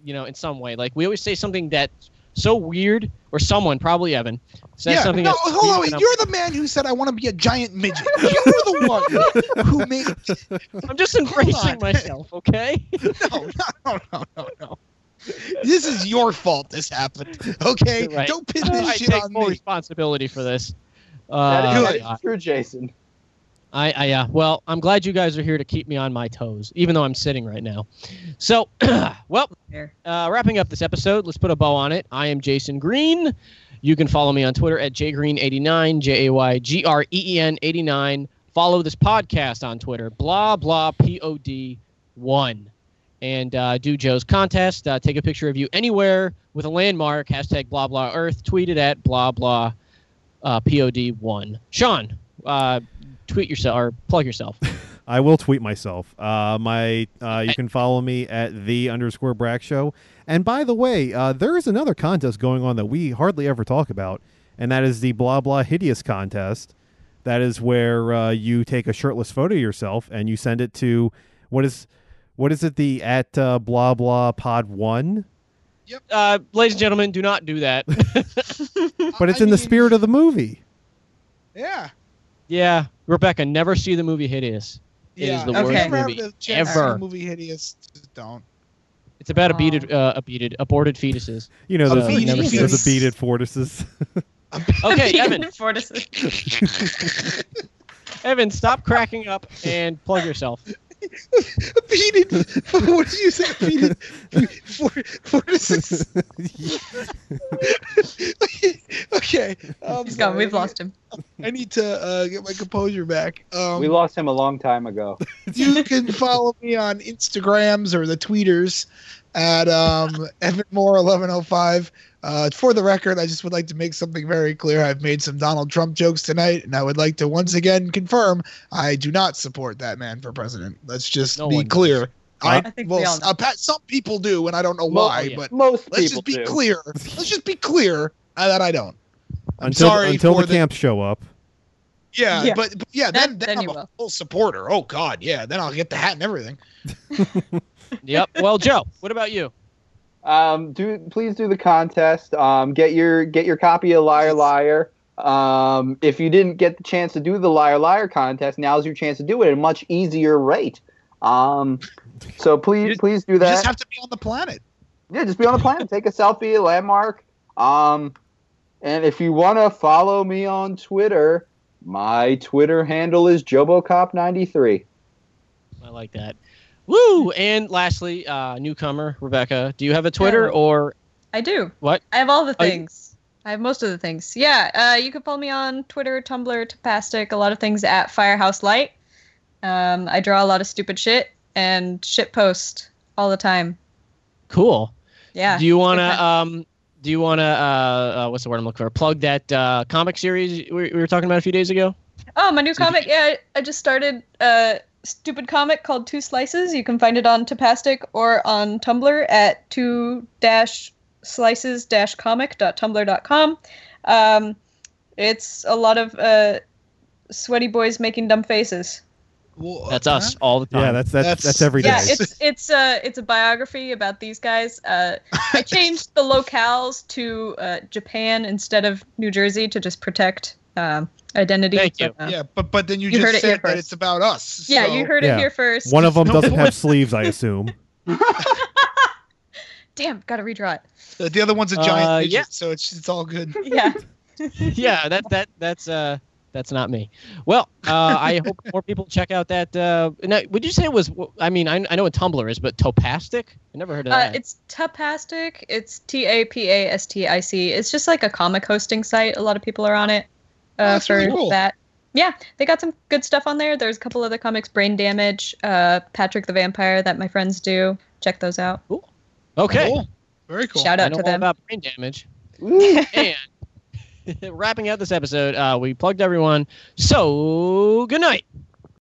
in some way. Like we always say something that's so weird, or someone, probably Evan, says something. No, that's hold on. weird, You're the man who said I want to be a giant midget. You're the one who made. I'm just embracing myself, okay? No. This is your fault. This happened. Okay, Right. don't pin this I shit take on full me. responsibility for this. That is true, Jason. Well, I'm glad you guys are here to keep me on my toes, even though I'm sitting right now. So, wrapping up this episode, let's put a bow on it. I am Jason Green. You can follow me on Twitter at jgreen89, JAYGREEN89. Follow this podcast on Twitter, blah, blah, POD1. And do Joe's contest. Take a picture of you anywhere with a landmark, hashtag blah, blah, earth. Tweet it at blah, blah, POD1. Sean, tweet yourself or plug yourself. I will tweet myself. You can follow me at _Brack Show. And by the way, there is another contest going on that we hardly ever talk about, and that is the Blah Blah Hideous contest. That is where you take a shirtless photo of yourself and you send it to what is it? The at blah blah pod 1. Yep. Ladies and gentlemen, do not do that. But it's in the spirit of the movie. Yeah. Yeah, Rebecca, never see the movie Hideous. It is the worst Never movie have the chance to see ever. the movie Hideous. Just don't. It's about aborted fetuses. You know, those never seen it. abated fortises. Okay, Evan. Fortises. Evan, stop cracking up and plug yourself. Beaded. What did you say? Beaded. Fortises. Okay. He's gone. We've lost him. I need to get my composure back. We lost him a long time ago. You can follow me on Instagrams or the tweeters at EvanMoore1105. For the record, I just would like to make something very clear. I've made some Donald Trump jokes tonight, and I would like to once again confirm I do not support that man for president. Let's just be clear. I think we all know. Some people do, and I don't know why, but most let's people just be do. clear. Let's just be clear that I don't. I'm until sorry the for camps show up. Yeah, but then Then I'm you a will. full supporter. Oh God, yeah. Then I'll get the hat and everything. Yep. Well, Joe, what about you? Please do the contest. Get your copy of Liar Liar. If you didn't get the chance to do the Liar Liar contest, now's your chance to do it at a much easier rate. So please do that. You just have to be on the planet. Yeah, just be on the planet. Take a selfie, a landmark. And if you want to follow me on Twitter, my Twitter handle is JoboCop93. I like that. Woo! And lastly, newcomer, Rebecca, do you have a Twitter or... I do. What? I have all the things. I have most of the things. Yeah, you can follow me on Twitter, Tumblr, Tapastic, a lot of things at Firehouse Light. I draw a lot of stupid shit and shit post all the time. Cool. Yeah. Do you want to... what's the word I'm looking for? Plug that comic series we were talking about a few days ago? Oh, my new comic. Yeah, I just started a stupid comic called Two Slices. You can find it on Tapastic or on Tumblr at 2-slices-comic.tumblr.com. It's a lot of sweaty boys making dumb faces. That's us all the time. Yeah, that's every day. Yeah, it's a biography about these guys. I changed the locales to Japan instead of New Jersey to just protect identity. Thank you. Yeah, but then you heard just it here said that first. it's about us. Yeah, so- you heard it here first. One of them doesn't have sleeves, I assume. Damn, gotta redraw it. The other one's a giant midget, yeah. so it's all good. Yeah. Yeah, that's not me. Well, I hope more people check out that. Now, would you say it was? I mean, I know what Tumblr is, but Topastic? I never heard of that. It's Tapastic. It's Tapastic. It's just like a comic hosting site. A lot of people are on it That's for really cool. that. Yeah, they got some good stuff on there. There's a couple other comics, Brain Damage, Patrick the Vampire, that my friends do. Check those out. Cool. Okay. Cool. Very cool. Shout I out know to all them. about Brain Damage. And wrapping out this episode, we plugged everyone. So good night.